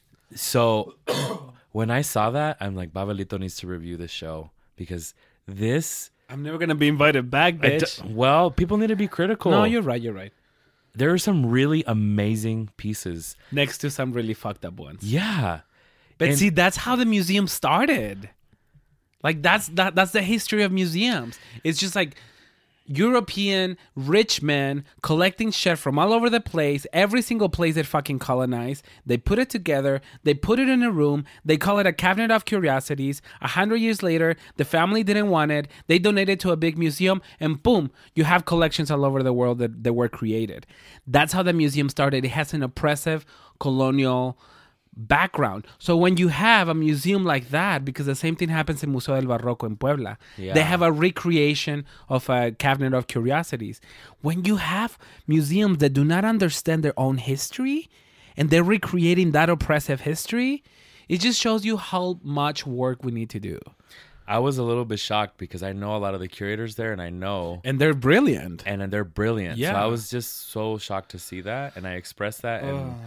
So when I saw that, I'm like, Babelito needs to review this show because this. I'm never gonna be invited back, bitch. Well, people need to be critical. No, you're right. There are some really amazing pieces Next to some really fucked up ones. Yeah, But see, that's how the museum started. Like that's the history of museums. It's just like European rich men collecting shit from all over the place, every single place they fucking colonized. They put it together, they put it in a room, they call it a cabinet of curiosities. 100 years later, the family didn't want it, they donated to a big museum, and boom, you have collections all over the world that were created. That's how the museum started. It has an oppressive colonial background. So when you have a museum like that, because the same thing happens in Museo del Barroco in Puebla, they have a recreation of a cabinet of curiosities. When you have museums that do not understand their own history and they're recreating that oppressive history, it just shows you how much work we need to do. I was a little bit shocked because I know a lot of the curators there, and and they're brilliant. And they're brilliant. Yeah. So I was just so shocked to see that, and I expressed that,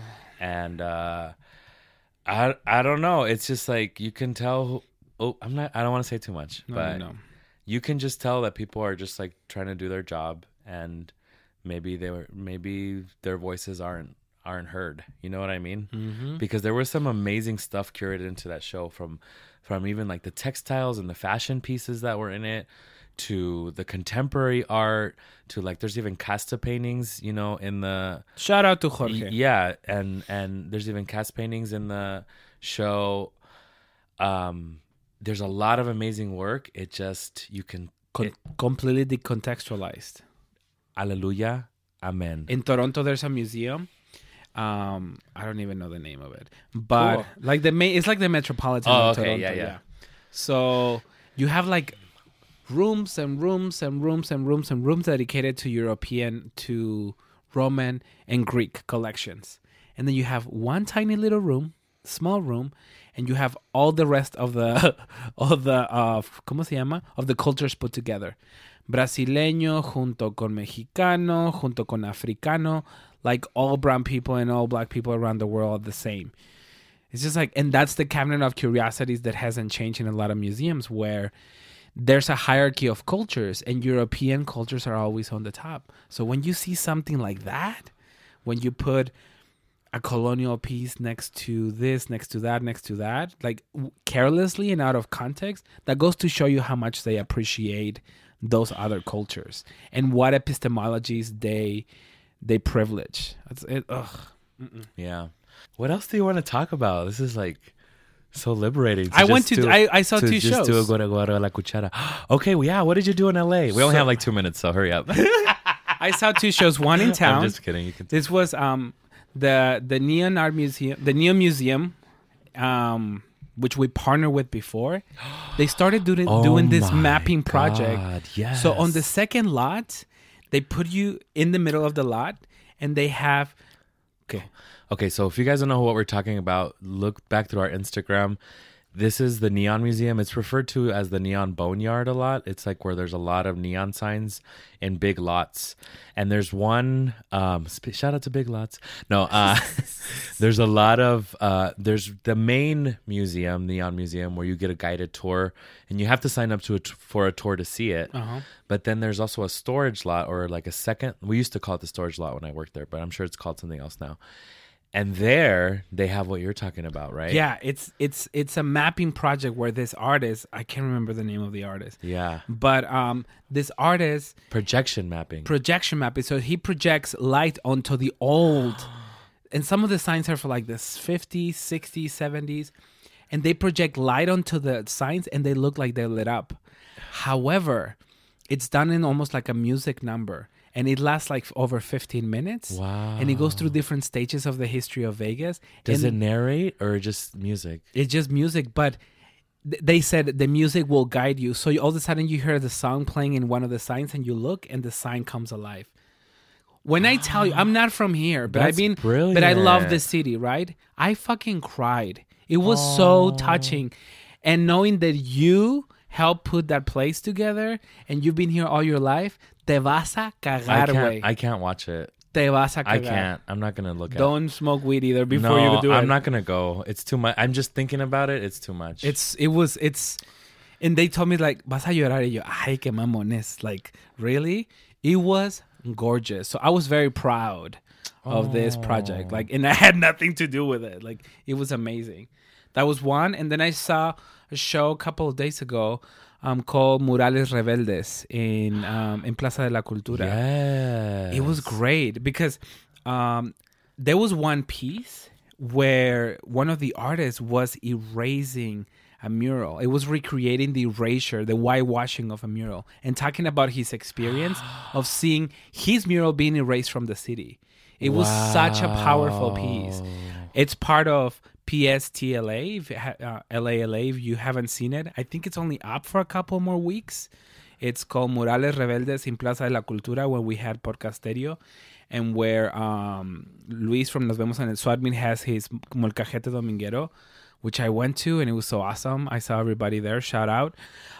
and I don't know. It's just like you can tell. I don't want to say too much, but you can just tell that people are just like trying to do their job, and maybe their voices aren't heard. You know what I mean? Mm-hmm. Because there was some amazing stuff curated into that show, from even like the textiles and the fashion pieces that were in it, to the contemporary art, to like there's even casta paintings, you know, in the shout out to Jorge. Yeah, and there's even cast paintings in the show. There's a lot of amazing work. It just completely decontextualized. Alleluia, amen. In Toronto, there's a museum. I don't even know the name of it, but cool. Like it's like the Metropolitan of Toronto. Yeah. So you have like rooms and rooms and rooms and rooms and rooms dedicated to European, to Roman, and Greek collections. And then you have one tiny little room, small room, and you have all the rest of the ¿cómo se llama? Of the cultures put together. Brasileño junto con mexicano, junto con africano, like all brown people and all black people around the world the same. It's just like, and that's the cabinet of curiosities that hasn't changed in a lot of museums, where there's a hierarchy of cultures, and European cultures are always on the top. So when you see something like that, when you put a colonial piece next to this, next to that, like carelessly and out of context, that goes to show you how much they appreciate those other cultures and what epistemologies they privilege. That's it. Ugh. Yeah. What else do you want to talk about? This is like so liberating. I saw two shows. Just do a Guara la Cuchara. Okay, well, yeah. What did you do in LA? We only have like 2 minutes, so hurry up. I saw two shows. One in town. I'm just kidding. You can. This was the Neon Art Museum, the Neon Museum, which we partnered with before. They started doing this mapping project. Yes. So on the second lot, they put you in the middle of the lot, and they have. Okay, so if you guys don't know what we're talking about, look back through our Instagram. This is the Neon Museum. It's referred to as the Neon Boneyard a lot. It's like where there's a lot of neon signs in big lots. And there's one, shout out to Big Lots. No, there's a lot of, there's the main museum, Neon Museum, where you get a guided tour and you have to sign up for a tour to see it. Uh-huh. But then there's also a storage lot, or like a second, we used to call it the storage lot when I worked there, but I'm sure it's called something else now. And there they have what you're talking about, right? Yeah, it's a mapping project where this artist, I can't remember the name of the artist. Yeah. But this artist projection mapping. So he projects light onto the old. And some of the signs are for like the 50s, 60s, 70s, and they project light onto the signs and they look like they're lit up. However, it's done in almost like a music number. And it lasts like over 15 minutes. Wow. And it goes through different stages of the history of Vegas. Does it narrate or just music? It's just music, but they said the music will guide you. So all of a sudden you hear the song playing in one of the signs and you look and the sign comes alive. When I tell you, I'm not from here, but brilliant. But I love the city, right? I fucking cried. It was so touching. And knowing that you helped put that place together and you've been here all your life, te vas a cagar, güey. I can't watch it. Te vas a cagar. I can't. I'm not going to look at it. Don't smoke weed either before you do it. I'm not going to go. It's too much. I'm just thinking about it. It's too much. And they told me like, vas a llorar. Y yo, ay, qué mamones. Like, really? It was gorgeous. So I was very proud of this project. Like, and I had nothing to do with it. Like, it was amazing. That was one. And then I saw a show a couple of days ago called Murales Rebeldes in Plaza de la Cultura. Yes. It was great because there was one piece where one of the artists was erasing a mural. It was recreating the erasure, the whitewashing of a mural, and talking about his experience of seeing his mural being erased from the city. It was such a powerful piece. It's part of PSTLA, LALA, if you haven't seen it. I think it's only up for a couple more weeks. It's called Murales Rebeldes in Plaza de la Cultura, when we had Podcasterio, and where Luis from Nos Vemos en el Swatmin has his Molcajete Dominguero, which I went to, and it was so awesome. I saw everybody there. Shout out.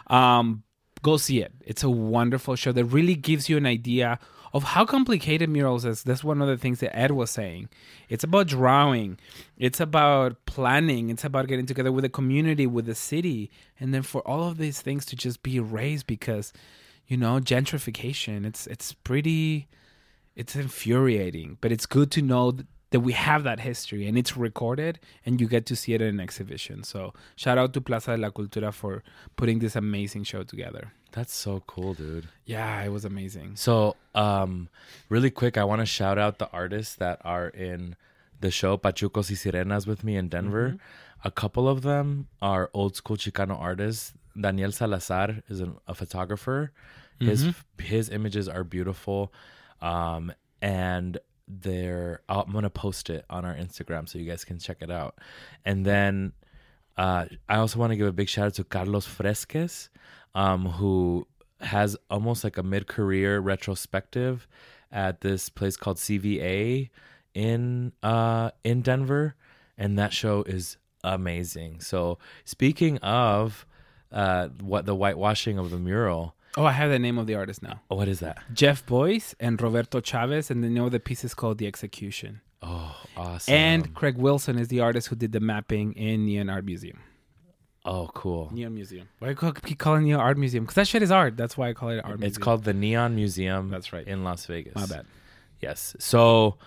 Go see it. It's a wonderful show that really gives you an idea of how complicated murals is. That's one of the things that Ed was saying. It's about drawing. It's about planning. It's about getting together with the community, with the city. And then for all of these things to just be erased because, gentrification. It's infuriating. But it's good to know that we have that history and it's recorded and you get to see it in an exhibition. So shout out to Plaza de la Cultura for putting this amazing show together. That's so cool, dude. Yeah, it was amazing. So, really quick, I want to shout out the artists that are in the show Pachucos y Sirenas with me in Denver. Mm-hmm. A couple of them are old school Chicano artists. Daniel Salazar is a photographer. Mm-hmm. His images are beautiful. And I'm going to post it on our Instagram so you guys can check it out. And then I also want to give a big shout out to Carlos Fresques, who has almost like a mid-career retrospective at this place called CVA in Denver, and that show is amazing. So speaking of the whitewashing of the mural. Oh, I have the name of the artist now. Oh, what is that? Jeff Boyce and Roberto Chavez, and the name of the piece is called The Execution. Oh, awesome. And Craig Wilson is the artist who did the mapping in Neon Art Museum. Oh, cool. Neon Museum. Why do I keep calling it an art museum? Because that shit is art. That's why I call it an art museum. It's called the Neon Museum. That's right. In Las Vegas. My bad. Yes. So,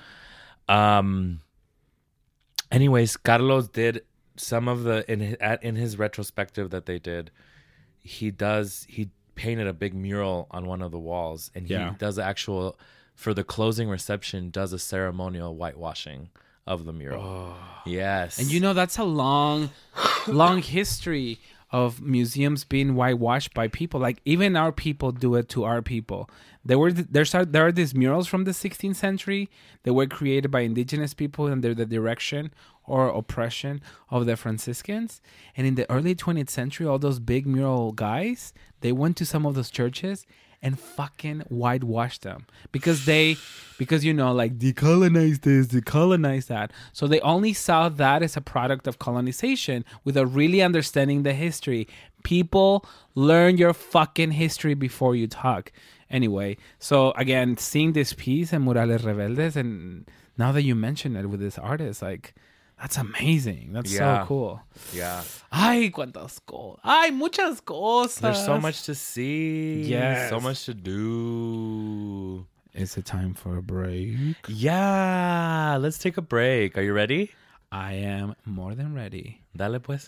anyways, Carlos did some of the in his retrospective that they did. He painted a big mural on one of the walls, and he does for the closing reception, does a ceremonial whitewashing of the mural. Oh. Yes. And that's a long history of museums being whitewashed by people. Like, even our people do it to our people. There are these murals from the 16th century that were created by indigenous people under the direction or oppression of the Franciscans. And in the early 20th century, all those big mural guys, they went to some of those churches and fucking whitewashed them because like decolonize this, decolonize that. So they only saw that as a product of colonization without really understanding the history. People, learn your fucking history before you talk. Anyway, so again, seeing this piece in Murales Rebeldes, and now that you mention it with this artist, like, that's amazing. That's so cool. Yeah. Ay, cuántas cosas. Ay, muchas cosas. There's so much to see. Yes. So much to do. Is it time for a break? Yeah. Let's take a break. Are you ready? I am more than ready. Dale pues.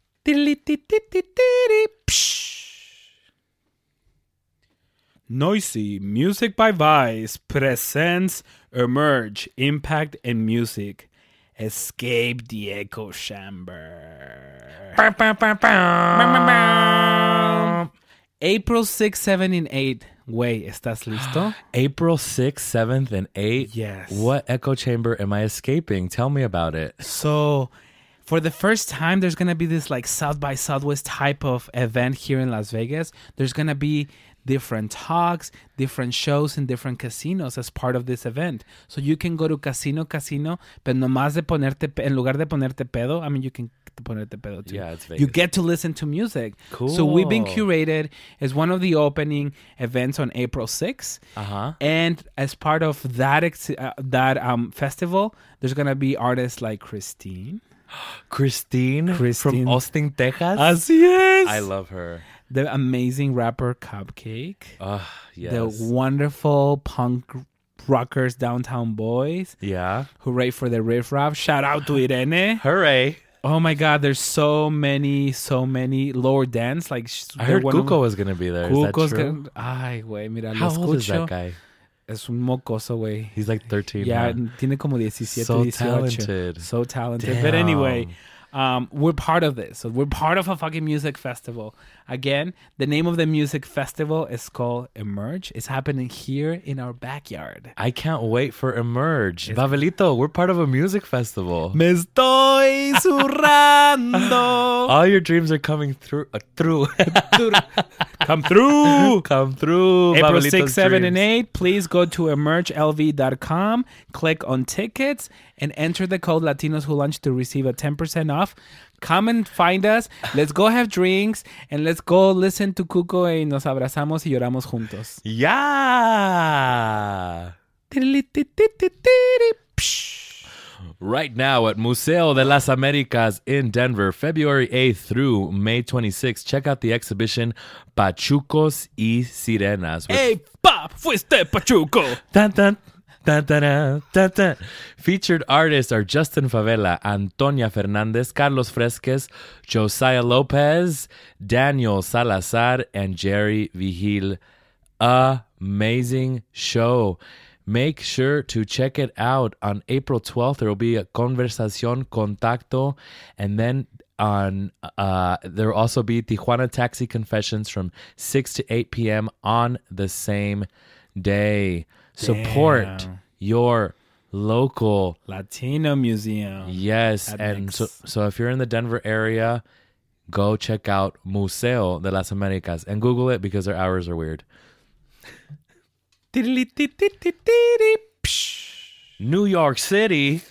Noisy Music by Vice presents Emerge, Impact and Music. Escape the echo chamber. April 6th, 7th, and 8th. Güey, ¿estás listo? April 6th, 7th, and 8th? Yes. What echo chamber am I escaping? Tell me about it. So, for the first time, there's going to be this like South by Southwest type of event here in Las Vegas. There's going to be different talks, different shows in different casinos as part of this event. So you can go to casino, pero nomás de ponerte, en lugar de ponerte pedo, I mean, you can ponerte pedo too. Yeah, it's Vegas. You get to listen to music. Cool. So we've been curated as one of the opening events on April 6th. Uh-huh. And as part of that festival, there's going to be artists like Christine from Austin, Texas. Así es. I love her. The amazing rapper Cupcake. Yes. The wonderful punk rockers Downtown Boys. Yeah. Hooray for the riff raff. Shout out to Irene. Hooray. Oh my God, there's so many Lower Dance. Like, I heard Cuco was going to be there. Cuco's is that true? Ay, güey, mira, How lo escucho. old is that guy? Es un mocoso, güey. He's like 13. Yeah, huh? Tiene como 17, so 18. talented. So talented. Damn. But anyway, we're part of this. So we're part of a fucking music festival. Again, the name of the music festival is called Emerge. It's happening here in our backyard. I can't wait for Emerge. Babelito, we're part of a music festival. Me estoy zurrando. All your dreams are coming through. Come through. Come through. April Babelito's 6, 7, and dreams. 8. Please go to emergelv.com, click on tickets, and enter the code Latinos Who Lunch to receive a 10% off. Come and find us. Let's go have drinks, and let's go listen to Cuco y nos abrazamos y lloramos juntos. Yeah. Right now at Museo de las Américas in Denver, February 8th through May 26th. Check out the exhibition Pachucos y Sirenas. Hey, Pop, fuiste Pachuco. Dun, dun, dun, dun, dun, dun, dun. Featured artists are Justin Favela, Antonia Fernandez, Carlos Fresquez, Josiah Lopez, Daniel Salazar, and Jerry Vigil. Amazing show. Make sure to check it out on April 12th. There will be a Conversación Contacto. And then on there will also be Tijuana Taxi Confessions from 6 to 8 p.m. on the same day. Support your local Latino museum. Yes. And so if you're in the Denver area, go check out Museo de las Américas and Google it because their hours are weird. New York City.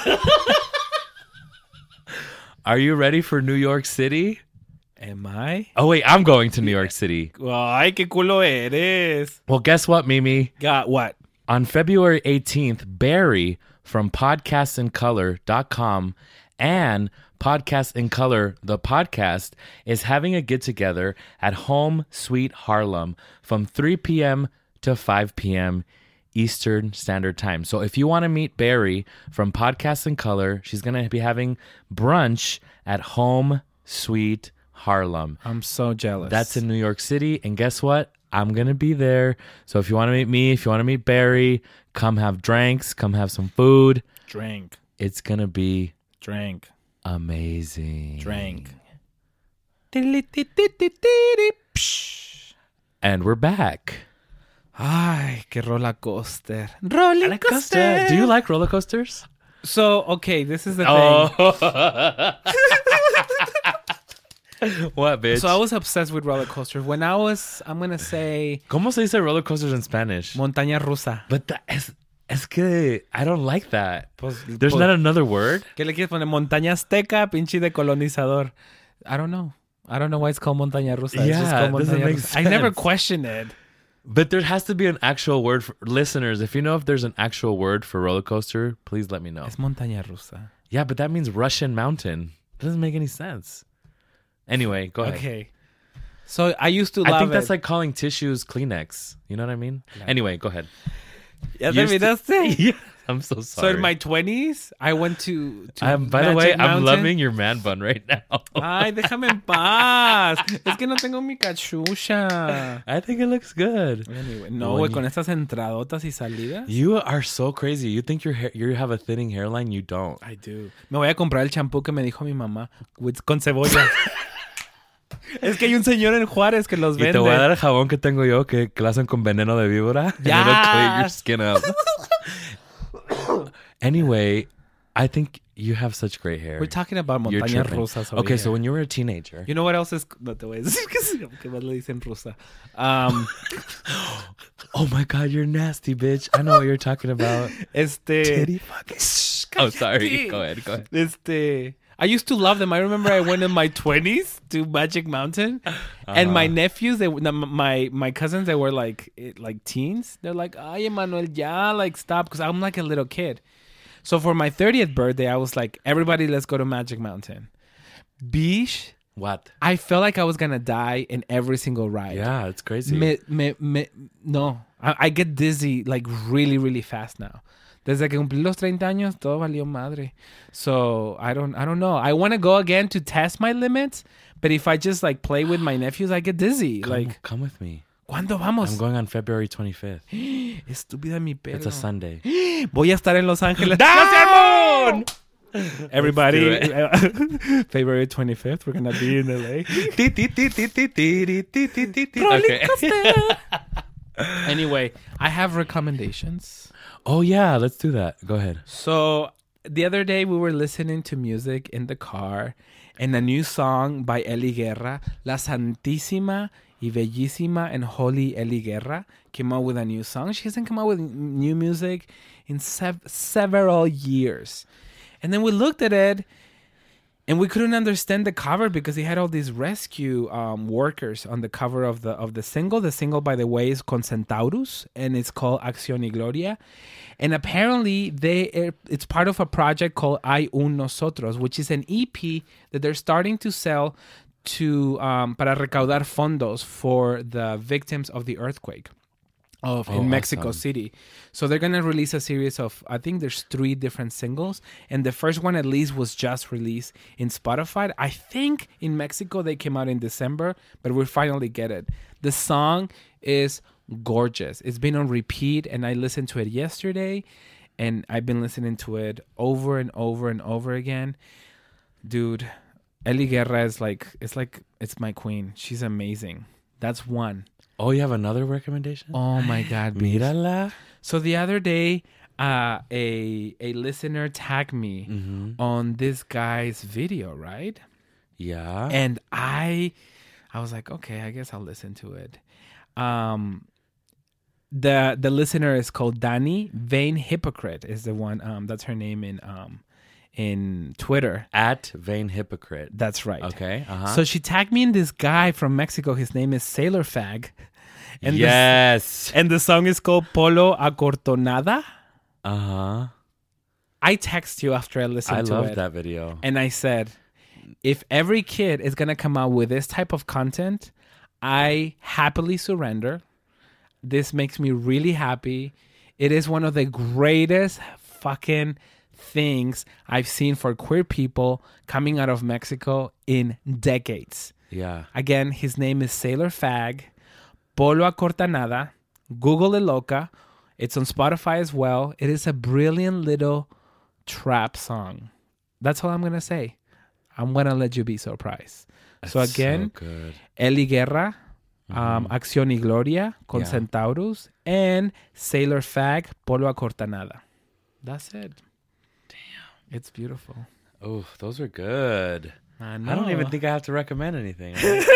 Are you ready for New York City? Am I? Oh, wait, I'm going to New York City. Ay, qué culo eres. Well, guess what, Mimi? Got what? On February 18th, Barry from podcastincolor.com And Podcast in Color, the podcast, is having a get-together at Home Sweet Harlem from 3 p.m. to 5 p.m. Eastern Standard Time. So if you want to meet Barry from Podcast in Color, she's going to be having brunch at Home Sweet Harlem. I'm so jealous. That's in New York City. And guess what? I'm going to be there. So if you want to meet me, if you want to meet Barry, come have drinks, come have some food. Drink. It's going to be Drink. amazing. Drink. And we're back. Ay, qué roller coaster. Roller coaster. Do you like roller coasters? So, okay, this is the thing. What, bitch? So I was obsessed with roller coasters. When I was, I'm going to say... ¿Cómo se dice roller coasters in Spanish? Montaña rusa. But es que I don't like that. There's not another word? ¿Qué le quieres poner? Montaña azteca, pinche de colonizador. I don't know. I don't know why it's called montaña rusa. It's just Yeah, called it doesn't montaña make rusa. sense. I never questioned it. But there has to be an actual word for listeners. If you know if there's an actual word for roller coaster, please let me know. Es montaña rusa. Yeah, but that means Russian mountain. It doesn't make any sense. Anyway, go ahead. Okay. So I used to love I think that's it. like calling tissues Kleenex. You know what I mean? Anyway, go ahead. Ya Used to- terminaste? Yeah, I'm so So sorry. in my 20s, I went to by the Magic way, I'm Mountain. loving your man bun right now. Ay, déjame en paz. Es que no tengo mi cachucha. I think it looks good. Anyway, no, When güey, con estas entradotas y salidas. You are so crazy. You think you have a thinning hairline? You don't. I do. Me voy a comprar el champú que me dijo mi mamá con cebolla. Es que hay un señor en Juárez que los Y vende. te voy a dar el jabón que tengo yo que lo hacen con veneno de víbora. And it'll clean your skin up. Anyway, I think you have such great hair. We're talking about You're montañas tripping. rusas. over Okay, so here. when you were a teenager. You know what else is... No te voy a decir que más le dicen rusa. Oh my God, you're nasty, bitch. I know what you're talking about. Titty fucking. Oh, sorry. Go ahead. I used to love them. I remember I went in my 20s to Magic Mountain, and my nephews, my cousins, they were like teens. They're like, "Ay, Emmanuel, ya, like stop," because I'm like a little kid. So for my 30th birthday, I was like, "Everybody, let's go to Magic Mountain." Bish, What? I felt like I was gonna die in every single ride. Yeah, it's crazy. No, I get dizzy like really, really fast now. Desde que cumplí los 30 años, todo valió madre. So, I don't know. I want to go again to test my limits, but if I just like play with my nephews, I get dizzy. Come with me. ¿Cuándo vamos? I'm going on February 25th. Estúpida mi pelo. It's a Sunday. Voy a estar en Los Ángeles. Down! Everybody, Let's February 25th, we're going to be in LA. Okay. Anyway, I have recommendations. Oh, yeah. Let's do that. Go ahead. So the other day we were listening to music in the car, and a new song by Eli Guerra, La Santísima y Bellísima and Holy Eli Guerra, came out with a new song. She hasn't come out with new music in several years. And then we looked at it, and we couldn't understand the cover because he had all these rescue workers on the cover of the single. The single, by the way, is Con Centaurus, and it's called Acción y Gloria. And apparently, it's part of a project called Hay un Nosotros, which is an EP that they're starting to sell to para recaudar fondos for the victims of the earthquake in Mexico awesome. City. So they're going to release a series of, I think there's 3 different singles. And the first one at least was just released in Spotify. I think in Mexico they came out in December, but we finally get it. The song is gorgeous. It's been on repeat, and I listened to it yesterday, and I've been listening to it over and over and over again. Dude, Eli Guerra is it's my queen. She's amazing. That's one. Oh, you have another recommendation? Oh my God. Mírala. So the other day, a listener tagged me on this guy's video, right? Yeah. And I was like, okay, I guess I'll listen to it. The listener is called Dani. Vain Hypocrite is the one. That's her name in Twitter. At Vain Hypocrite. That's right. Okay. So she tagged me in this guy from Mexico. His name is Sailor Fag. And yes. and the song is called Polo Acortonada. Uh-huh. I text you after I listened to it. I love that video. And I said, if every kid is going to come out with this type of content, I happily surrender. This makes me really happy. It is one of the greatest fucking things I've seen for queer people coming out of Mexico in decades. Yeah. Again, his name is Sailor Fag. Polo a Cortanada. Google it, Loca. It's on Spotify as well. It is a brilliant little trap song. That's all I'm going to say. I'm going to let you be surprised. That's so again, so good. Eli Guerra, Acción y Gloria con Centaurus, and Sailor Fag, Polo a Cortanada. That's it. Damn. It's beautiful. Oh, those are good. I know. I don't even think I have to recommend anything.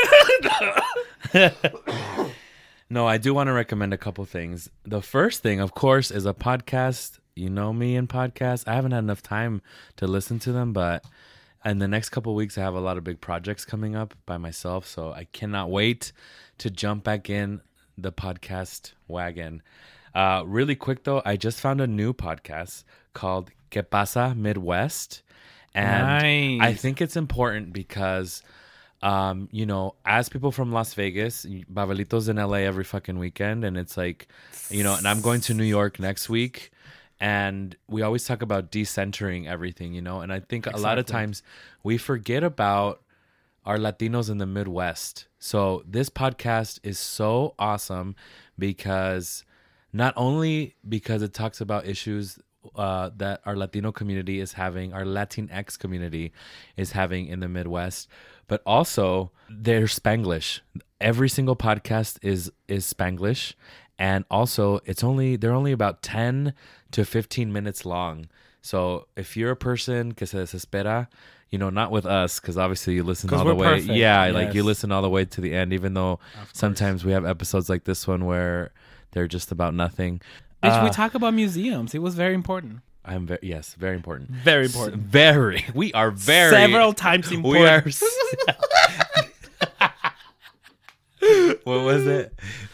No, I do want to recommend a couple things. The first thing, of course, is a podcast. You know me in podcasts. I haven't had enough time to listen to them, but in the next couple of weeks, I have a lot of big projects coming up by myself, so I cannot wait to jump back in the podcast wagon. Really quick, though, I just found a new podcast called Que Pasa Midwest, and I think it's important because... you know, as people from Las Vegas, Babelito's in LA every fucking weekend, and it's like, you know, and I'm going to New York next week, and we always talk about decentering everything, you know, and I think a lot of times we forget about our Latinos in the Midwest. So this podcast is so awesome because not only because it talks about issues that our Latino community is having, our Latinx community is having in the Midwest, but also they're Spanglish. Every single podcast is Spanglish, and also they're only about 10 to 15 minutes long. So if you're a person que se desespera, you know, not with us, because obviously you listen all the way. Perfect. Yeah, yes. Like you listen all the way to the end, even though sometimes we have episodes like this one where they're just about nothing. We talk about museums. It was very important. Yes, very important. Very important. We are very... Several times important. What was it?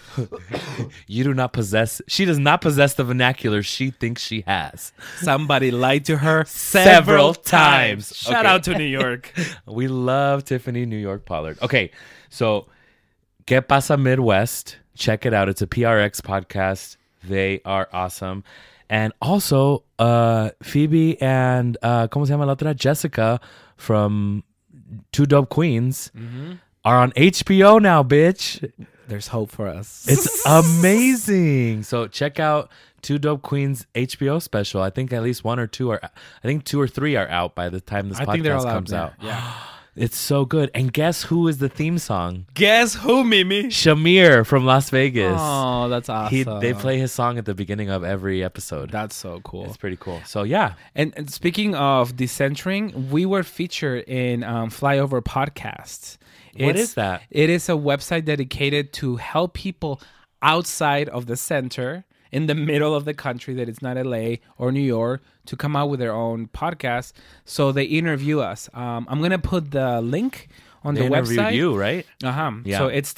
She does not possess the vernacular she thinks she has. Somebody lied to her several times. Shout out to New York. We love Tiffany New York Pollard. Okay, so Que Pasa Midwest. Check it out. It's a PRX podcast. They are awesome. And also, Phoebe and, ¿cómo se llama la otra? Jessica from Two Dope Queens are on HBO now, bitch. There's hope for us. It's amazing. So check out Two Dope Queens HBO special. I think at least 1 or 2 are, I think 2 or 3 are out by the time this podcast comes out. Yeah. It's so good. And guess who is the theme song? Guess who, Mimi? Shamir from Las Vegas. Oh, that's awesome. They play his song at the beginning of every episode. That's so cool. It's pretty cool. So, yeah. And speaking of decentering, we were featured in Flyover Podcasts. What is that? It is a website dedicated to help people outside of the center, in the middle of the country that it's not LA or New York, to come out with their own podcast. So they interview us. I'm going to put the link on the website. They interviewed you, right? Yeah. So it's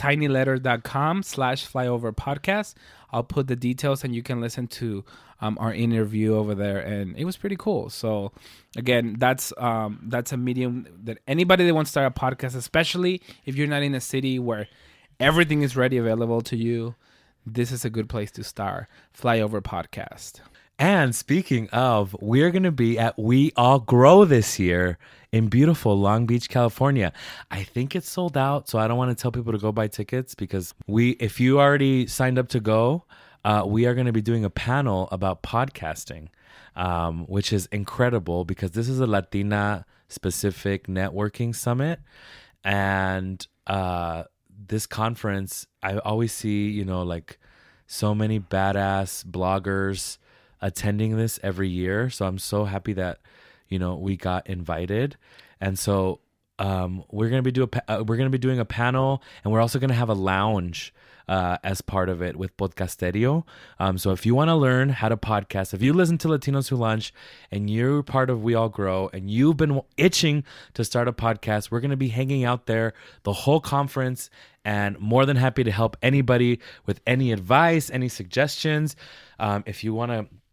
tinyletter.com/flyoverpodcast. I'll put the details and you can listen to our interview over there. And it was pretty cool. So again, that's a medium that anybody that wants to start a podcast, especially if you're not in a city where everything is ready available to you, this is a good place to start. Flyover Podcast. And speaking of, we're going to be at We All Grow this year in beautiful Long Beach, California. I think it's sold out, so I don't want to tell people to go buy tickets because if you already signed up to go, we are going to be doing a panel about podcasting, which is incredible because this is a Latina-specific networking summit. And this conference, I always see, you know, like so many badass bloggers attending this every year. So I'm so happy that, you know, we got invited. And so we're going to be doing a panel, and we're also going to have a lounge as part of it with Podcasterio. So if you want to learn how to podcast, if you listen to Latinos Who Lunch and you're part of We All Grow and you've been itching to start a podcast, we're going to be hanging out there the whole conference, and more than happy to help anybody with any advice, any suggestions. If you want to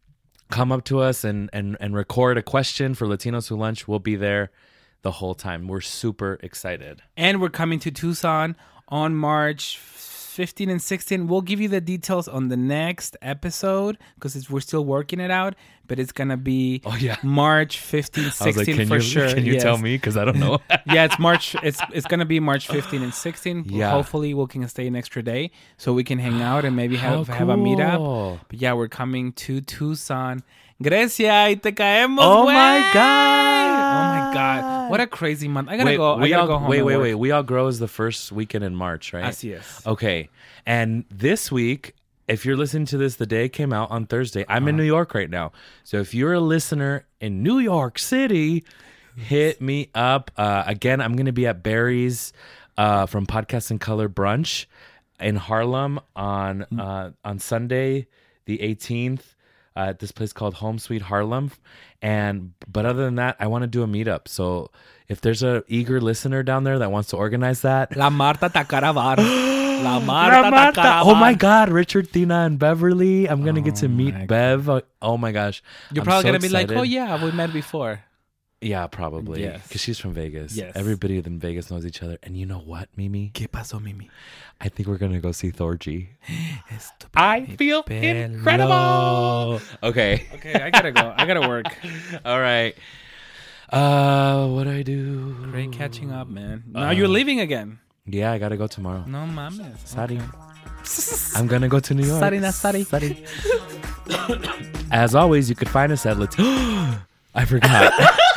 come up to us and record a question for Latinos Who Lunch. We'll be there the whole time. We're super excited. And we're coming to Tucson on March 15 and 16. We'll give you the details on the next episode because we're still working it out. But it's going to be March 15, 16 for sure. Can you tell me? Because I don't know. Yeah, it's March. It's going to be March 15 and 16. Yeah. Hopefully, we can stay an extra day so we can hang out and maybe have a meetup. But yeah, we're coming to Tucson. Grecia, y te caemos, Oh my God. Oh my God. What a crazy month. I gotta go home. Wait. We All Grow is the first weekend in March, right? Así es. Okay. And this week, if you're listening to this, the day it came out on Thursday. I'm in New York right now. So if you're a listener in New York City, hit me up. Again, I'm going to be at Barry's from Podcast in Color brunch in Harlem on Sunday, the 18th. At this place called Home Sweet Harlem. But other than that, I want to do a meetup. So if there's a eager listener down there that wants to organize that. La Marta Takara Bar. La Marta. Oh my God, Richard, Tina, and Beverly. I'm going to get to meet Bev. Oh my gosh. You're probably going to be like, oh yeah, we met before. Yeah, probably. Yes. Because she's from Vegas. Yes. Everybody in Vegas knows each other. And you know what, Mimi? ¿Qué pasó, Mimi? I think we're going to go see Thorgy. I feel incredible. Okay. Okay, I got to go. I got to work. All right. What do I do? Great catching up, man. Now you're leaving again. Yeah, I got to go tomorrow. No mames. Sorry. Okay. I'm going to go to New York. Sorry. As always, you could find us at I forgot.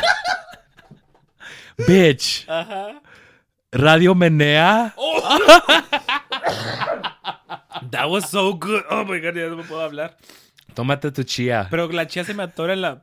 Bitch. Radio Menea. That was so good. Oh my God, ya no me puedo hablar. Tómate tu chía. Pero la chía se me atora en la...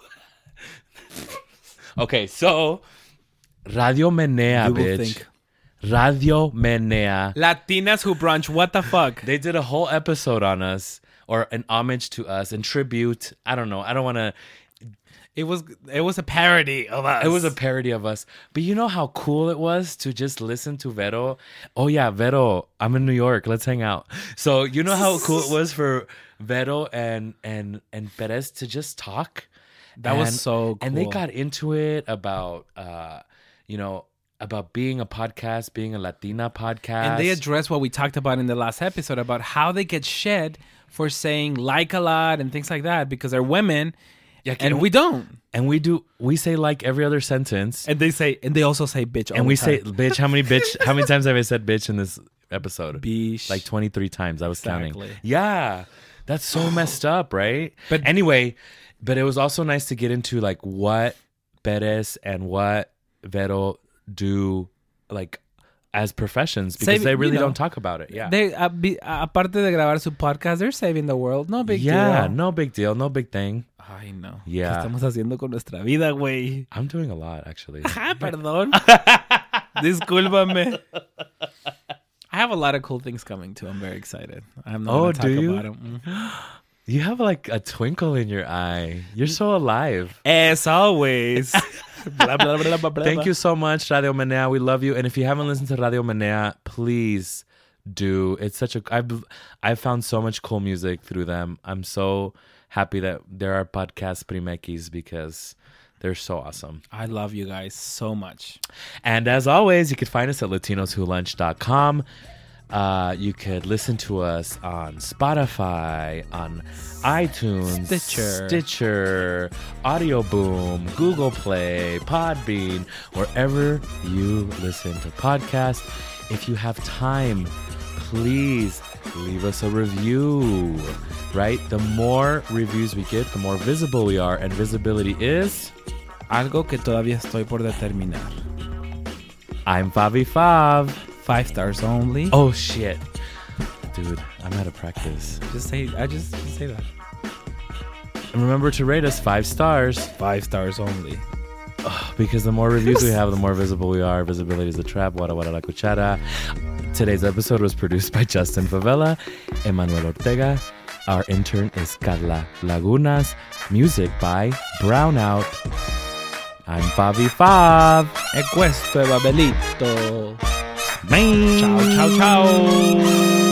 Okay, so Radio Menea, bitch. Radio Menea. Latinas Who Brunch. What the fuck? They did a whole episode on us, or an homage to us, and tribute. I don't know. I don't want to... It was a parody of us. It was a parody of us. But you know how cool it was to just listen to Vero? Oh yeah, Vero, I'm in New York. Let's hang out. So you know how cool it was for Vero and Perez to just talk? That was so cool. And they got into it about about being a podcast, being a Latina podcast. And they addressed what we talked about in the last episode about how they get shed for saying like a lot and things like that because they're women. Yeah, and we don't. And we say like every other sentence. And they also say bitch all and we the time. say bitch, how many times have I said bitch in this episode? Bish. Like 23 times. I was counting. Yeah. That's so messed up, right? But anyway, but it was also nice to get into like what Perez and what Vero do like as professions because they really don't talk about it. Yeah. They aparte de grabar su podcast, they're saving the world. No big deal. Yeah, no big deal, no big thing. Ay, no. Yeah. ¿Qué estamos haciendo con nuestra vida, güey? I'm doing a lot, actually. Perdón. Discúlpame. I have a lot of cool things coming too. I'm very excited. I'm not going to talk about them. Mm-hmm. You have like a twinkle in your eye. You're so alive. As always. Blah, blah, blah, blah, blah. Thank you so much, Radio Menea. We love you. And if you haven't listened to Radio Menea, please do. It's such a... I've found so much cool music through them. I'm so happy that there are podcast Primekis because they're so awesome. I love you guys so much. And as always, you can find us at latinoswholunch.com. You could listen to us on Spotify, on iTunes, Stitcher, Audio Boom, Google Play, Podbean, wherever you listen to podcasts. If you have time, please leave us a review, right? The more reviews we get, the more visible we are, and visibility is... algo que todavía estoy por determinar. I'm Favi Fav. 5 stars only. Oh shit, dude! I'm out of practice. Just say that. And remember to rate us 5 stars. 5 stars only. Because the more reviews we have, the more visible we are. Visibility is a trap. Wada wada la cuchara. Today's episode was produced by Justin Favela, Emmanuel Ortega. Our intern is Carla Lagunas. Music by Brownout. I'm Favi Fav. E questo è Babelito. Bye. Ciao, ciao, ciao.